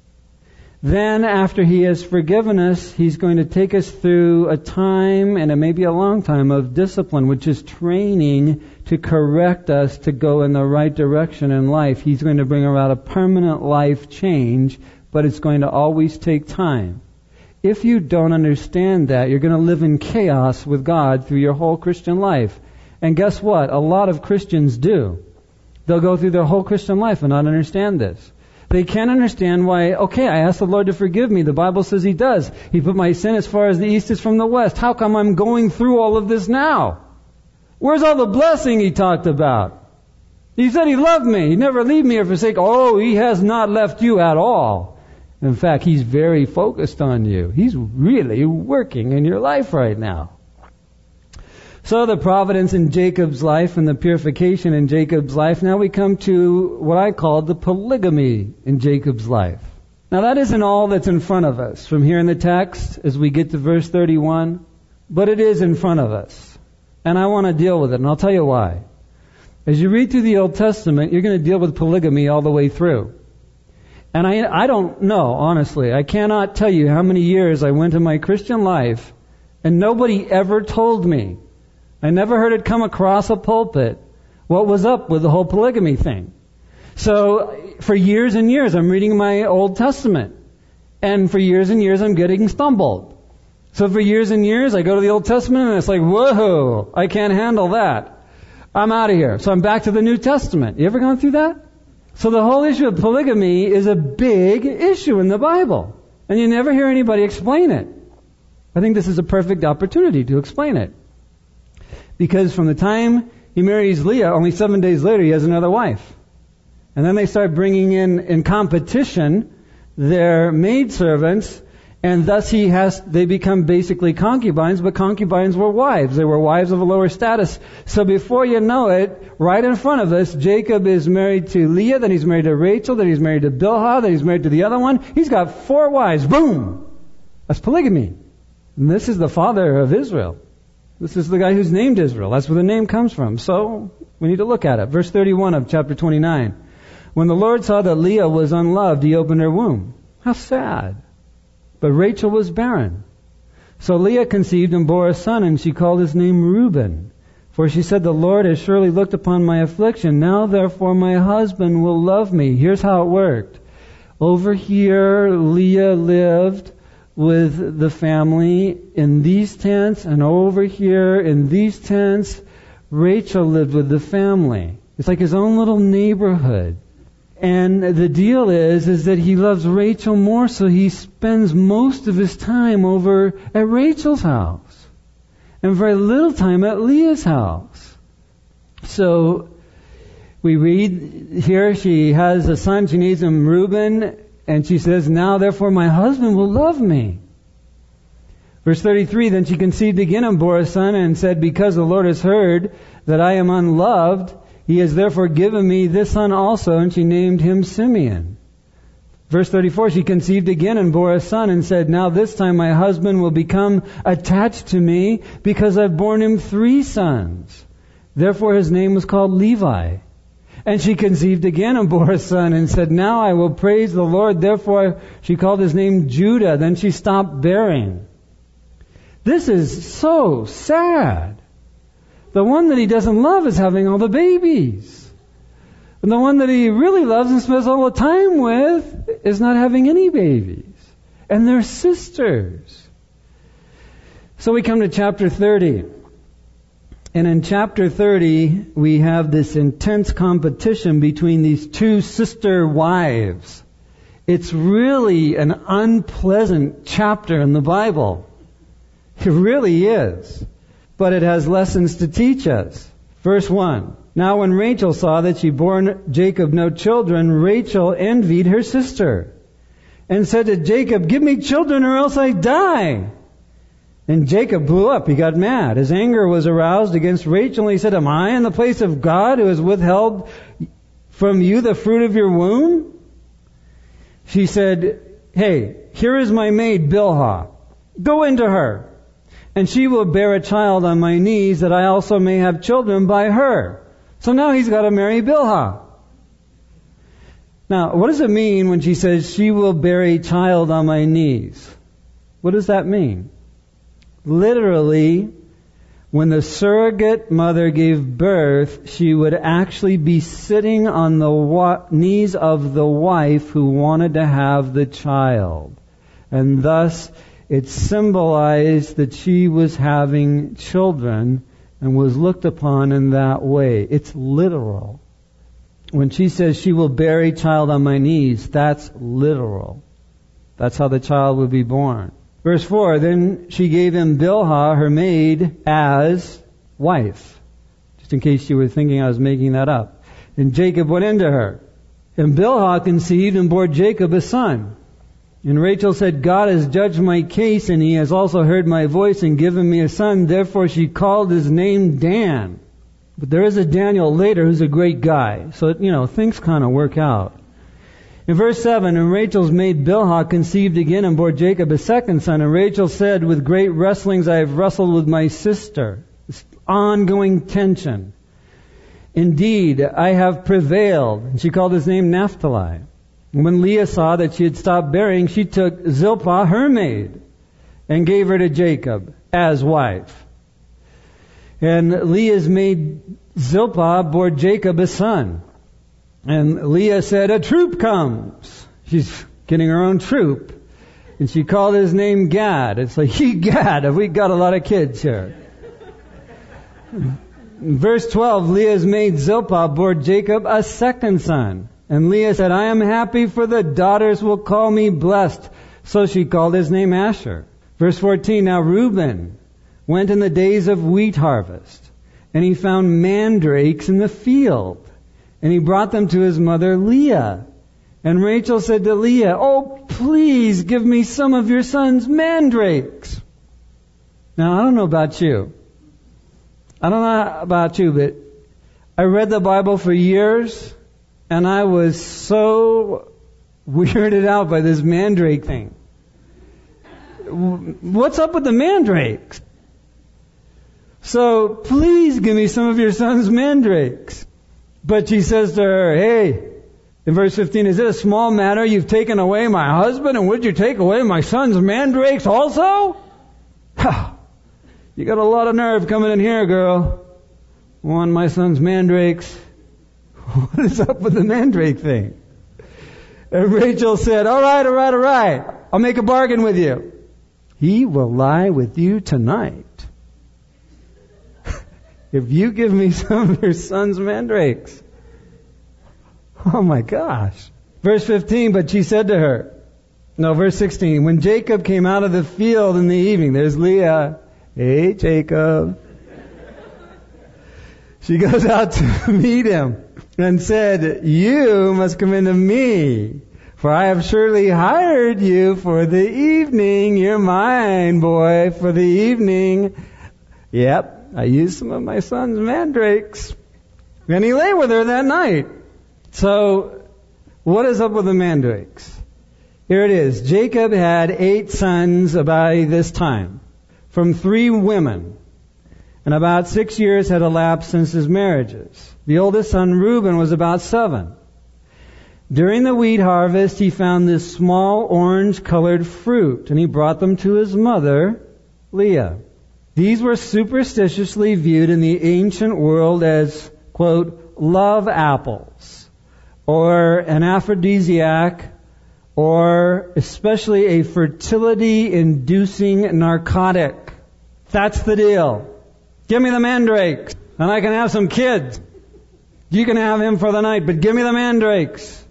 Then, after he has forgiven us, he's going to take us through a time, and it may be a long time, of discipline, which is training to correct us to go in the right direction in life. He's going to bring about a permanent life change, but it's going to always take time. If you don't understand that, you're going to live in chaos with God through your whole Christian life. And guess what? A lot of Christians do. They'll go through their whole Christian life and not understand this. They can't understand why, okay, I asked the Lord to forgive me. The Bible says he does. He put my sin as far as the east is from the west. How come I'm going through all of this now? Where's all the blessing he talked about? He said he loved me. He'd never leave me or forsake. Oh, he has not left you at all. In fact, he's very focused on you. He's really working in your life right now. So the providence in Jacob's life and the purification in Jacob's life. Now we come to what I call the polygamy in Jacob's life. Now that isn't all that's in front of us from here in the text as we get to verse thirty-one, but it is in front of us. And I want to deal with it, and I'll tell you why. As you read through the Old Testament, you're going to deal with polygamy all the way through. And I, I don't know, honestly. I cannot tell you how many years I went in my Christian life and nobody ever told me. I never heard it come across a pulpit what was up with the whole polygamy thing. So for years and years I'm reading my Old Testament. And for years and years I'm getting stumbled. So for years and years I go to the Old Testament and it's like, whoa, I can't handle that. I'm out of here. So I'm back to the New Testament. You ever gone through that? So the whole issue of polygamy is a big issue in the Bible. And you never hear anybody explain it. I think this is a perfect opportunity to explain it. Because from the time he marries Leah, only seven days later he has another wife. And then they start bringing in, in competition, their maidservants, and thus he has, they become basically concubines, but concubines were wives. They were wives of a lower status. So before you know it, right in front of us, Jacob is married to Leah, then he's married to Rachel, then he's married to Bilhah, then he's married to the other one. He's got four wives. Boom! That's polygamy. And this is the father of Israel. This is the guy who's named Israel. That's where the name comes from. So, we need to look at it. Verse thirty-one of chapter twenty-nine. When the Lord saw that Leah was unloved, he opened her womb. How sad. But Rachel was barren. So Leah conceived and bore a son, and she called his name Reuben. For she said, the Lord has surely looked upon my affliction. Now therefore my husband will love me. Here's how it worked. Over here, Leah lived with the family in these tents, and over here in these tents, Rachel lived with the family. It's like his own little neighborhood. And the deal is, is that he loves Rachel more, so he spends most of his time over at Rachel's house. And very little time at Leah's house. So, we read here, she has a son, she names him Reuben, and she says, now therefore my husband will love me. Verse thirty-three, then she conceived again and bore a son, and said, because the Lord has heard that I am unloved, He has therefore given me this son also, and she named him Simeon. Verse thirty-four, she conceived again and bore a son and said, now this time my husband will become attached to me because I've borne him three sons. Therefore his name was called Levi. And she conceived again and bore a son and said, now I will praise the Lord. Therefore she called his name Judah. Then she stopped bearing. This is so sad. The one that he doesn't love is having all the babies. And the one that he really loves and spends all the time with is not having any babies. And they're sisters. So we come to chapter thirty. And in chapter thirty, we have this intense competition between these two sister wives. It's really an unpleasant chapter in the Bible. It really is. But it has lessons to teach us. Verse one. Now when Rachel saw that she bore Jacob no children, Rachel envied her sister and said to Jacob, give me children or else I die. And Jacob blew up. He got mad. His anger was aroused against Rachel, and he said, am I in the place of God who has withheld from you the fruit of your womb? She said, hey, here is my maid Bilhah. Go into her, and she will bear a child on my knees, that I also may have children by her. So now he's got to marry Bilhah. Now, what does it mean when she says, she will bear a child on my knees? What does that mean? Literally, when the surrogate mother gave birth, she would actually be sitting on the wa- knees of the wife who wanted to have the child. And thus, it symbolized that she was having children and was looked upon in that way. It's literal. When she says she will bear a child on my knees, that's literal. That's how the child would be born. Verse four, then she gave him Bilhah, her maid, as wife. Just in case you were thinking I was making that up. And Jacob went into her. And Bilhah conceived and bore Jacob a son. And Rachel said, God has judged my case, and he has also heard my voice and given me a son. Therefore she called his name Dan. But there is a Daniel later who's a great guy. So, you know, things kind of work out. In verse seven, and Rachel's maid Bilhah conceived again and bore Jacob a second son. And Rachel said, with great wrestlings I have wrestled with my sister. This ongoing tension. Indeed, I have prevailed. And she called his name Naphtali. When Leah saw that she had stopped bearing, she took Zilpah, her maid, and gave her to Jacob as wife. And Leah's maid Zilpah bore Jacob a son. And Leah said, a troop comes. She's getting her own troop. And she called his name Gad. It's like, he Gad, have we got a lot of kids here? In verse twelve, Leah's maid Zilpah bore Jacob a second son. And Leah said, I am happy, for the daughters will call me blessed. So she called his name Asher. Verse fourteen, now Reuben went in the days of wheat harvest, and he found mandrakes in the field, and he brought them to his mother Leah. And Rachel said to Leah, oh, please give me some of your son's mandrakes. Now, I don't know about you. I don't know about you, but I read the Bible for years, and I was so weirded out by this mandrake thing. What's up with the mandrakes? So please give me some of your son's mandrakes. But she says to her, hey, in verse fifteen, is it a small matter you've taken away my husband, and would you take away my son's mandrakes also? Ha! You got a lot of nerve coming in here, girl. want my son's mandrakes. What is up with the mandrake thing? And Rachel said, all right, all right, all right. I'll make a bargain with you. He will lie with you tonight if you give me some of your son's mandrakes. Oh my gosh. Verse fifteen, but she said to her, no, verse sixteen, when Jacob came out of the field in the evening, there's Leah. Hey, Jacob. She goes out to meet him and said, you must come into me, for I have surely hired you for the evening. You're mine, boy, for the evening. Yep, I used some of my son's mandrakes. And he lay with her that night. So, what is up with the mandrakes? Here it is. Jacob had eight sons by this time, from three women. And about six years had elapsed since his marriages. The oldest son, Reuben, was about seven. During the wheat harvest, he found this small orange-colored fruit, and he brought them to his mother, Leah. These were superstitiously viewed in the ancient world as, quote, love apples, or an aphrodisiac, or especially a fertility-inducing narcotic. That's the deal. Give me the mandrakes, and I can have some kids. You can have him for the night, but give me the mandrakes.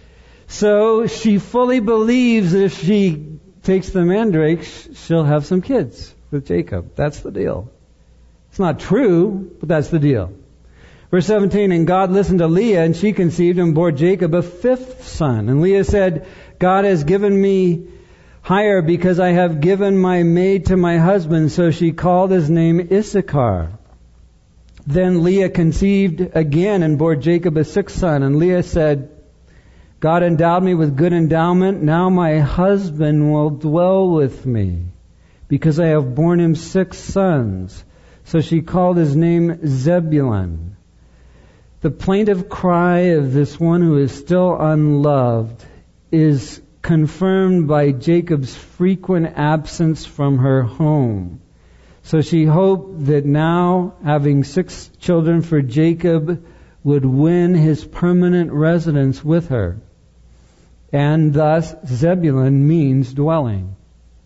So she fully believes that if she takes the mandrakes, she'll have some kids with Jacob. That's the deal. It's not true, but that's the deal. Verse seventeen, and God listened to Leah, and she conceived and bore Jacob a fifth son. And Leah said, God has given me hire because I have given my maid to my husband. So she called his name Issachar. Then Leah conceived again and bore Jacob a sixth son. And Leah said, God endowed me with good endowment. Now my husband will dwell with me because I have borne him six sons. So she called his name Zebulun. The plaintive cry of this one who is still unloved is confirmed by Jacob's frequent absence from her home. So she hoped that now, having six children for Jacob, would win his permanent residence with her. And thus, Zebulun means dwelling.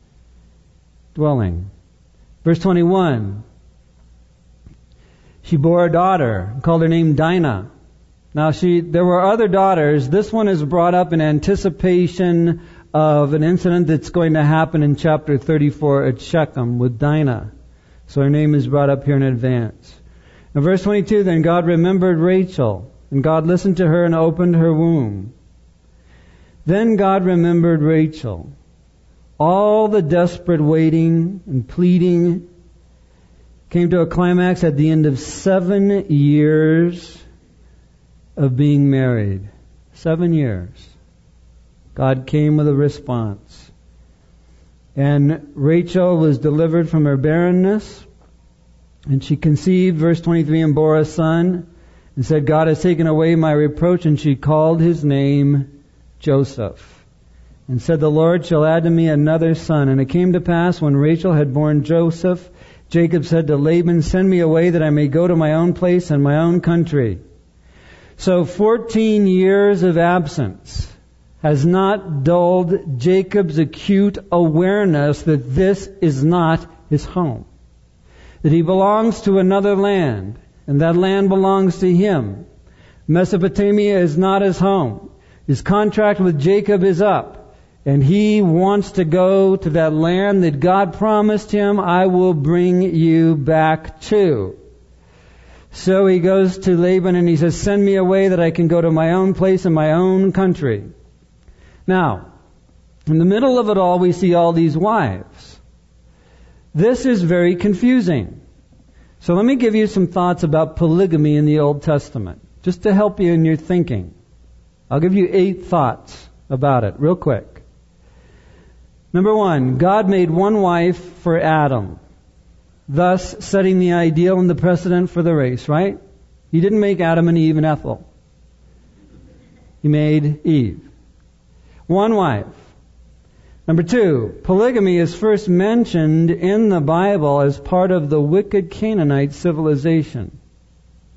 Dwelling. Verse twenty-one. She bore a daughter, called her name Dinah. Now, she, there were other daughters. This one is brought up in anticipation of an incident that's going to happen in chapter thirty-four at Shechem with Dinah. So her name is brought up here in advance. In verse twenty-two, then God remembered Rachel, and God listened to her and opened her womb. Then God remembered Rachel. All the desperate waiting and pleading came to a climax at the end of seven years of being married. Seven years. God came with a response. And Rachel was delivered from her barrenness, and she conceived, verse twenty-three, and bore a son, and said, God has taken away my reproach, and she called his name Joseph, and said, the Lord shall add to me another son. And it came to pass, when Rachel had borne Joseph, Jacob said to Laban, send me away that I may go to my own place and my own country. So fourteen years of absence has not dulled Jacob's acute awareness that this is not his home. That he belongs to another land, and that land belongs to him. Mesopotamia is not his home. His contract with Jacob is up, and he wants to go to that land that God promised him, I will bring you back to. So he goes to Laban and he says, send me away that I can go to my own place and my own country. Now, in the middle of it all, we see all these wives. This is very confusing. So let me give you some thoughts about polygamy in the Old Testament, just to help you in your thinking. I'll give you eight thoughts about it, real quick. Number one, God made one wife for Adam, thus setting the ideal and the precedent for the race, right? He didn't make Adam and Eve and Ethel. He made Eve. One wife. Number two, polygamy is first mentioned in the Bible as part of the wicked Canaanite civilization.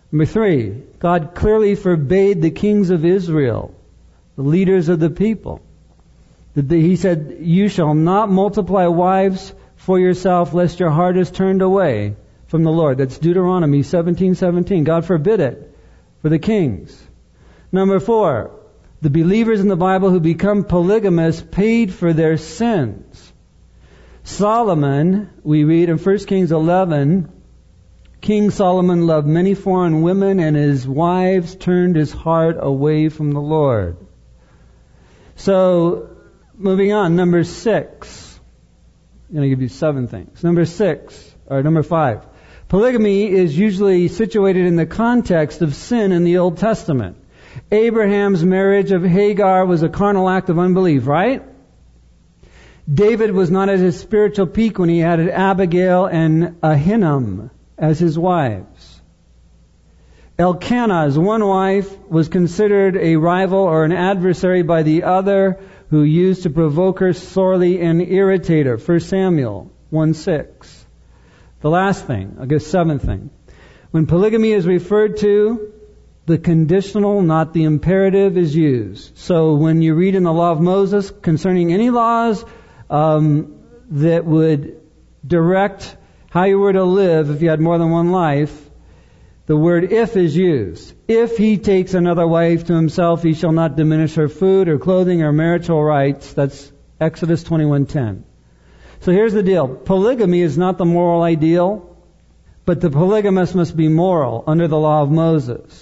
Number three, God clearly forbade the kings of Israel, the leaders of the people. He said, you shall not multiply wives for yourself, lest your heart is turned away from the Lord. That's Deuteronomy seventeen seventeen. God forbid it for the kings. Number four, the believers in the Bible who become polygamous paid for their sins. Solomon, we read in First Kings eleven, King Solomon loved many foreign women, and his wives turned his heart away from the Lord. So, moving on, number six. I'm going to give you seven things. Number six, or number five. Polygamy is usually situated in the context of sin in the Old Testament. Abraham's marriage of Hagar was a carnal act of unbelief, right? David was not at his spiritual peak when he had Abigail and Ahinoam as his wives. Elkanah's one wife was considered a rival or an adversary by the other, who used to provoke her sorely and irritate her. First Samuel one six. The last thing, I guess seventh thing. When polygamy is referred to, the conditional, not the imperative, is used. So when you read in the law of Moses concerning any laws um, that would direct how you were to live if you had more than one life, the word if is used. If he takes another wife to himself, he shall not diminish her food or clothing or marital rights. That's Exodus twenty-one ten. So here's the deal. Polygamy is not the moral ideal, but the polygamist must be moral under the law of Moses.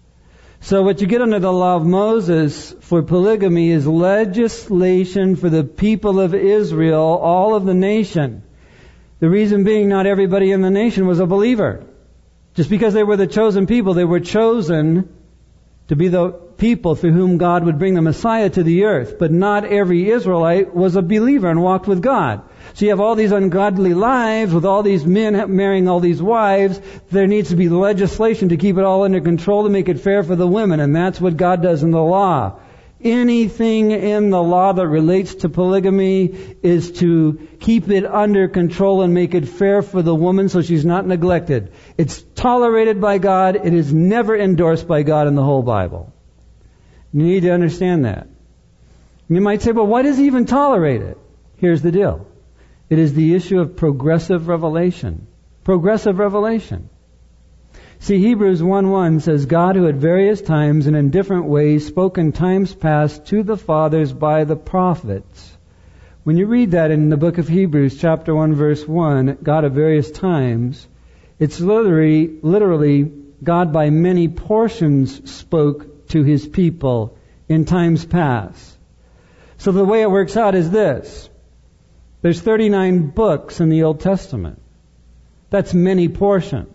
So what you get under the law of Moses for polygamy is legislation for the people of Israel, all of the nation. The reason being, not everybody in the nation was a believer. Just because they were the chosen people, they were chosen to be the people through whom God would bring the Messiah to the earth. But not every Israelite was a believer and walked with God. So you have all these ungodly lives with all these men marrying all these wives. There needs to be legislation to keep it all under control, to make it fair for the women. And that's what God does in the law. Anything in the law that relates to polygamy is to keep it under control and make it fair for the woman so she's not neglected. It's tolerated by God. It is never endorsed by God in the whole Bible. You need to understand that. You might say, well, why does he even tolerate it? Here's the deal. It is the issue of progressive revelation. Progressive revelation. See, Hebrews one one says, God who at various times and in different ways spoke in times past to the fathers by the prophets. When you read that in the book of Hebrews, chapter one, verse one, God at various times, it's literally, literally God by many portions spoke to His people in times past. So the way it works out is this. There's thirty-nine books in the Old Testament. That's many portions.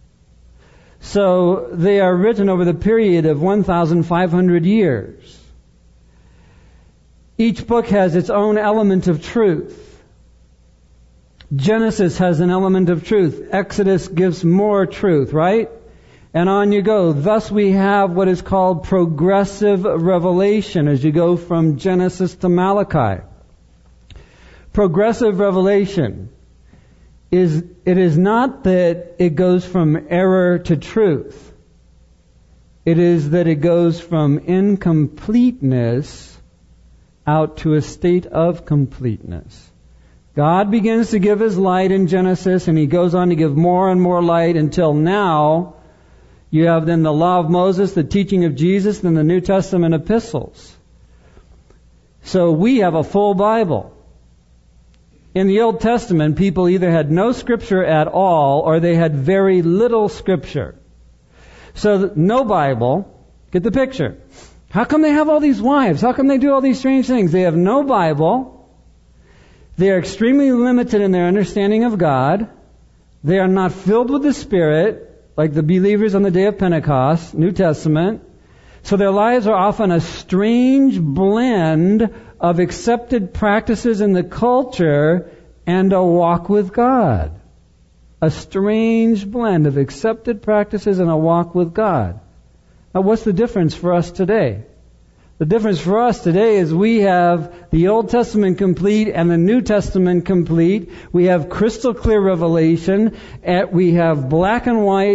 So they are written over the period of one thousand five hundred years. Each book has its own element of truth. Genesis has an element of truth. Exodus gives more truth, right? And on you go. Thus we have what is called progressive revelation as you go from Genesis to Malachi. Progressive revelation is, it is not that it goes from error to truth. It is that it goes from incompleteness out to a state of completeness. God begins to give His light in Genesis, and He goes on to give more and more light until now you have then the law of Moses, the teaching of Jesus, and the New Testament epistles. So we have a full Bible. In the Old Testament, people either had no Scripture at all or they had very little Scripture. So no Bible. Get the picture. How come they have all these wives? How come they do all these strange things? They have no Bible. They are extremely limited in their understanding of God. They are not filled with the Spirit, like the believers on the day of Pentecost, New Testament. So their lives are often a strange blend of accepted practices in the culture and a walk with God. A strange blend of accepted practices and a walk with God. Now, what's the difference for us today? The difference for us today is we have the Old Testament complete and the New Testament complete. We have crystal clear revelation. And we have black and white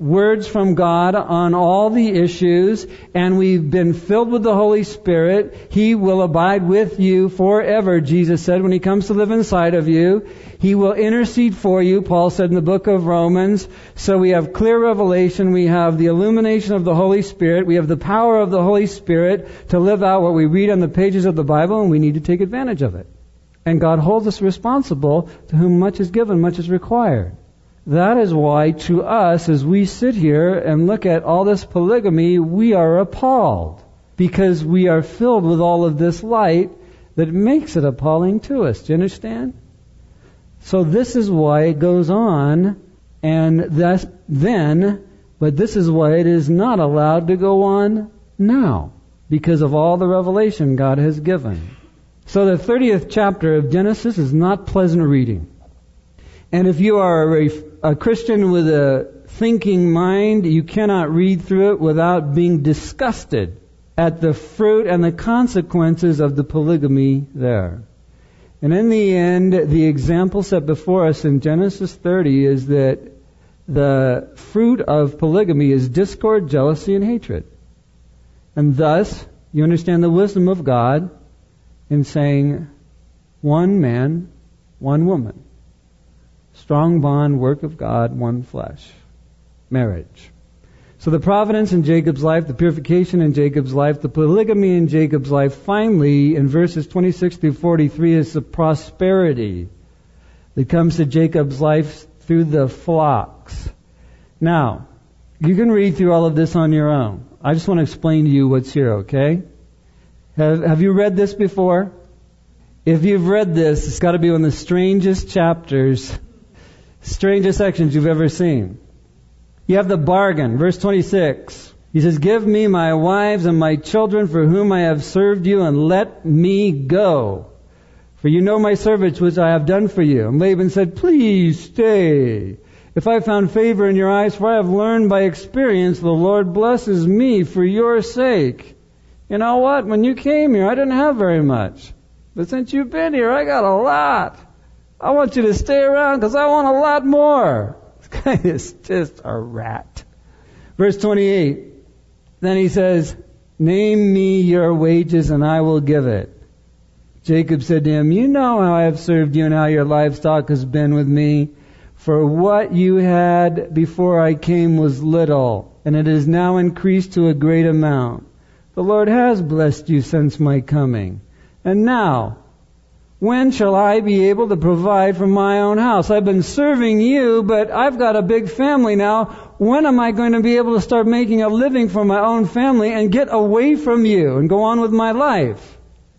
words from God on all the issues, and we've been filled with the Holy Spirit. He will abide with you forever, Jesus said, when He comes to live inside of you. He will intercede for you, Paul said in the book of Romans. So we have clear revelation. We have the illumination of the Holy Spirit. We have the power of the Holy Spirit to live out what we read on the pages of the Bible, and we need to take advantage of it. And God holds us responsible. To whom much is given, much is required. That is why to us, as we sit here and look at all this polygamy, we are appalled. Because we are filled with all of this light that makes it appalling to us. Do you understand? So this is why it goes on, and that's then, but this is why it is not allowed to go on now. Because of all the revelation God has given. So the thirtieth chapter of Genesis is not pleasant reading. And if you are a, a Christian with a thinking mind, you cannot read through it without being disgusted at the fruit and the consequences of the polygamy there. And in the end, the example set before us in Genesis thirty is that the fruit of polygamy is discord, jealousy, and hatred. And thus, you understand the wisdom of God in saying, one man, one woman. Strong bond, work of God, one flesh. Marriage. So the providence in Jacob's life, the purification in Jacob's life, the polygamy in Jacob's life, finally, in verses twenty-six through forty-three, is the prosperity that comes to Jacob's life through the flocks. Now, you can read through all of this on your own. I just want to explain to you what's here, okay? Have, have you read this before? If you've read this, it's got to be one of the strangest chapters, strangest sections you've ever seen. You have the bargain, verse twenty-six. He says, give me my wives and my children for whom I have served you, and let me go. For you know my service which I have done for you. And Laban said, please stay. If I found favor in your eyes, for I have learned by experience, the Lord blesses me for your sake. You know what? When you came here, I didn't have very much. But since you've been here, I got a lot. I want you to stay around because I want a lot more. This guy is just a rat. Verse twenty-eight. Then he says, name me your wages and I will give it. Jacob said to him, you know how I have served you and how your livestock has been with me. For what you had before I came was little, and it is now increased to a great amount. The Lord has blessed you since my coming. And now, when shall I be able to provide for my own house? I've been serving you, but I've got a big family now. When am I going to be able to start making a living for my own family and get away from you and go on with my life?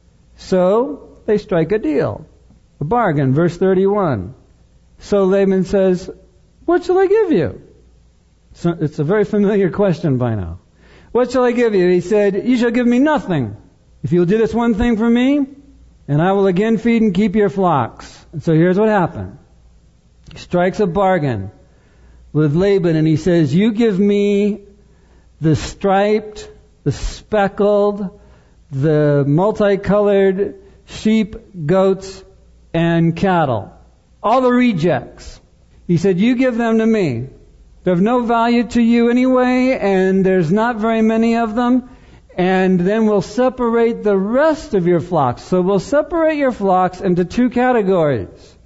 So, they strike a deal. A bargain, verse thirty-one. So Laban says, what shall I give you? So it's a very familiar question by now. What shall I give you? He said, you shall give me nothing. If you'll do this one thing for me, and I will again feed and keep your flocks. And so here's what happened. He strikes a bargain with Laban, and he says, you give me the striped, the speckled, the multicolored sheep, goats, and cattle. All the rejects. He said, you give them to me. They have no value to you anyway, and there's not very many of them. And then we'll separate the rest of your flocks. So we'll separate your flocks into two categories.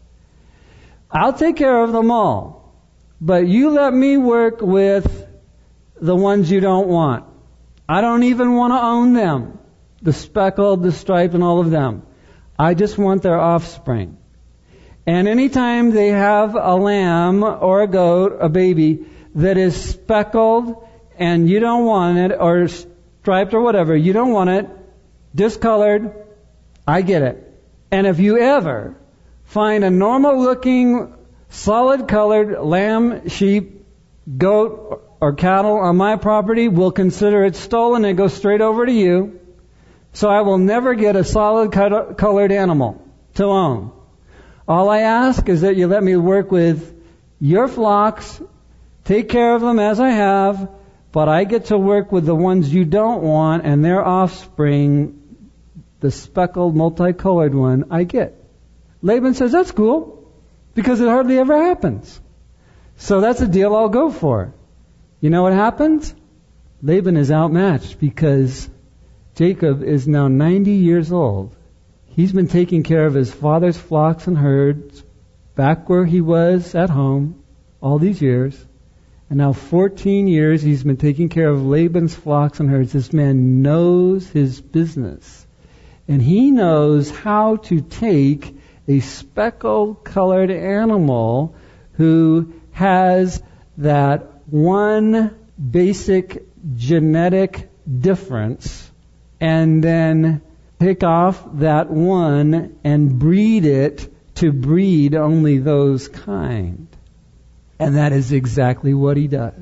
I'll take care of them all. But you let me work with the ones you don't want. I don't even want to own them. The speckled, the striped, and all of them. I just want their offspring. And anytime they have a lamb or a goat, a baby, that is speckled and you don't want it, or striped or whatever, you don't want it, discolored, I get it. And if you ever find a normal looking, solid colored lamb, sheep, goat, or cattle on my property, we'll consider it stolen and go straight over to you. So I will never get a solid colored animal to own. All I ask is that you let me work with your flocks, take care of them as I have, but I get to work with the ones you don't want, and their offspring, the speckled, multicolored one, I get. Laban says, that's cool, because it hardly ever happens. So that's a deal I'll go for. You know what happens? Laban is outmatched because Jacob is now ninety years old. He's been taking care of his father's flocks and herds back where he was at home all these years. And now fourteen years he's been taking care of Laban's flocks and herds. This man knows his business. And he knows how to take a speckled colored animal who has that one basic genetic difference and then pick off that one and breed it to breed only those kind. And that is exactly what he does.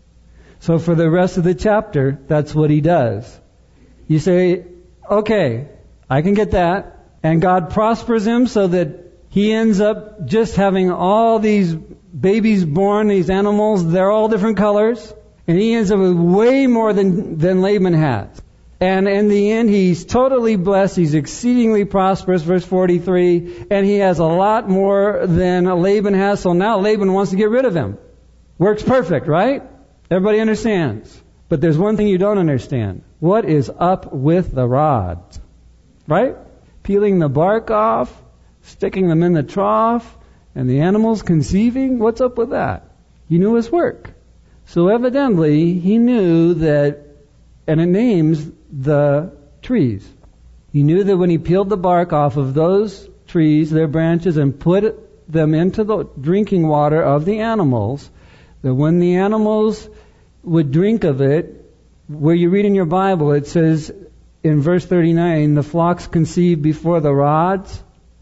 So for the rest of the chapter, that's what he does. You say, okay, I can get that. And God prospers him so that he ends up just having all these babies born, these animals, they're all different colors. And he ends up with way more than, than Laban has. And in the end, he's totally blessed. He's exceedingly prosperous, verse forty-three. And he has a lot more than Laban has. So now Laban wants to get rid of him. Works perfect, right? Everybody understands. But there's one thing you don't understand. What is up with the rods? Right? Peeling the bark off, sticking them in the trough, and the animals conceiving. What's up with that? He knew his work. So evidently, he knew that, and it names the trees. He knew that when he peeled the bark off of those trees, their branches, and put them into the drinking water of the animals, that when the animals would drink of it, where you read in your Bible, it says in verse thirty-nine, the flocks conceived before the rods.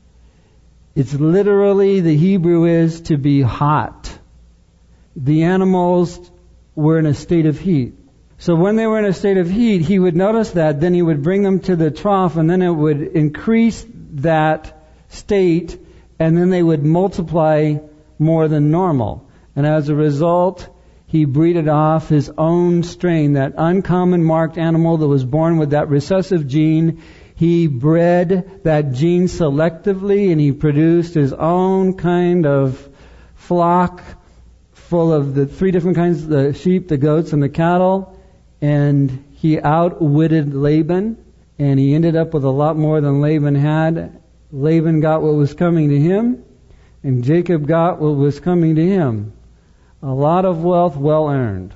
It's literally, the Hebrew is to be hot. The animals were in a state of heat. So when they were in a state of heat, he would notice that, then he would bring them to the trough, and then it would increase that state, and then they would multiply more than normal. And as a result, he breeded off his own strain, that uncommon marked animal that was born with that recessive gene. He bred that gene selectively, and he produced his own kind of flock full of the three different kinds, the sheep, the goats, and the cattle. And he outwitted Laban, and he ended up with a lot more than Laban had. Laban got what was coming to him, and Jacob got what was coming to him. A lot of wealth well earned.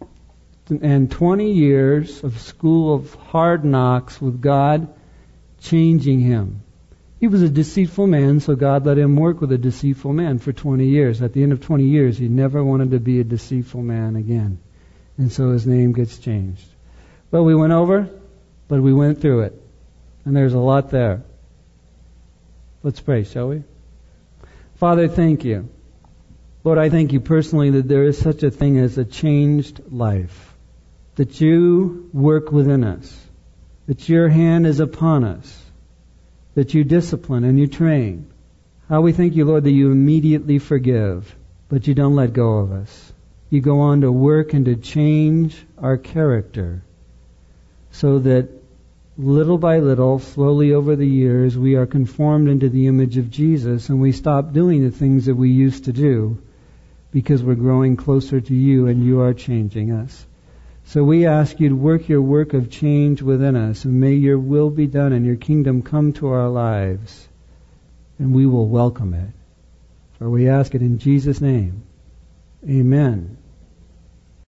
And twenty years of school of hard knocks with God changing him. He was a deceitful man, so God let him work with a deceitful man for twenty years. At the end of twenty years, he never wanted to be a deceitful man again. And so his name gets changed. Well, we went over, but we went through it. And there's a lot there. Let's pray, shall we? Father, thank you. Lord, I thank you personally that there is such a thing as a changed life. That you work within us. That your hand is upon us. That you discipline and you train. How we thank you, Lord, that you immediately forgive, but you don't let go of us. You go on to work and to change our character so that little by little, slowly over the years, we are conformed into the image of Jesus, and we stop doing the things that we used to do because we're growing closer to you and you are changing us. So we ask you to work your work of change within us, and may your will be done and your kingdom come to our lives, and we will welcome it. For we ask it in Jesus' name. Amen.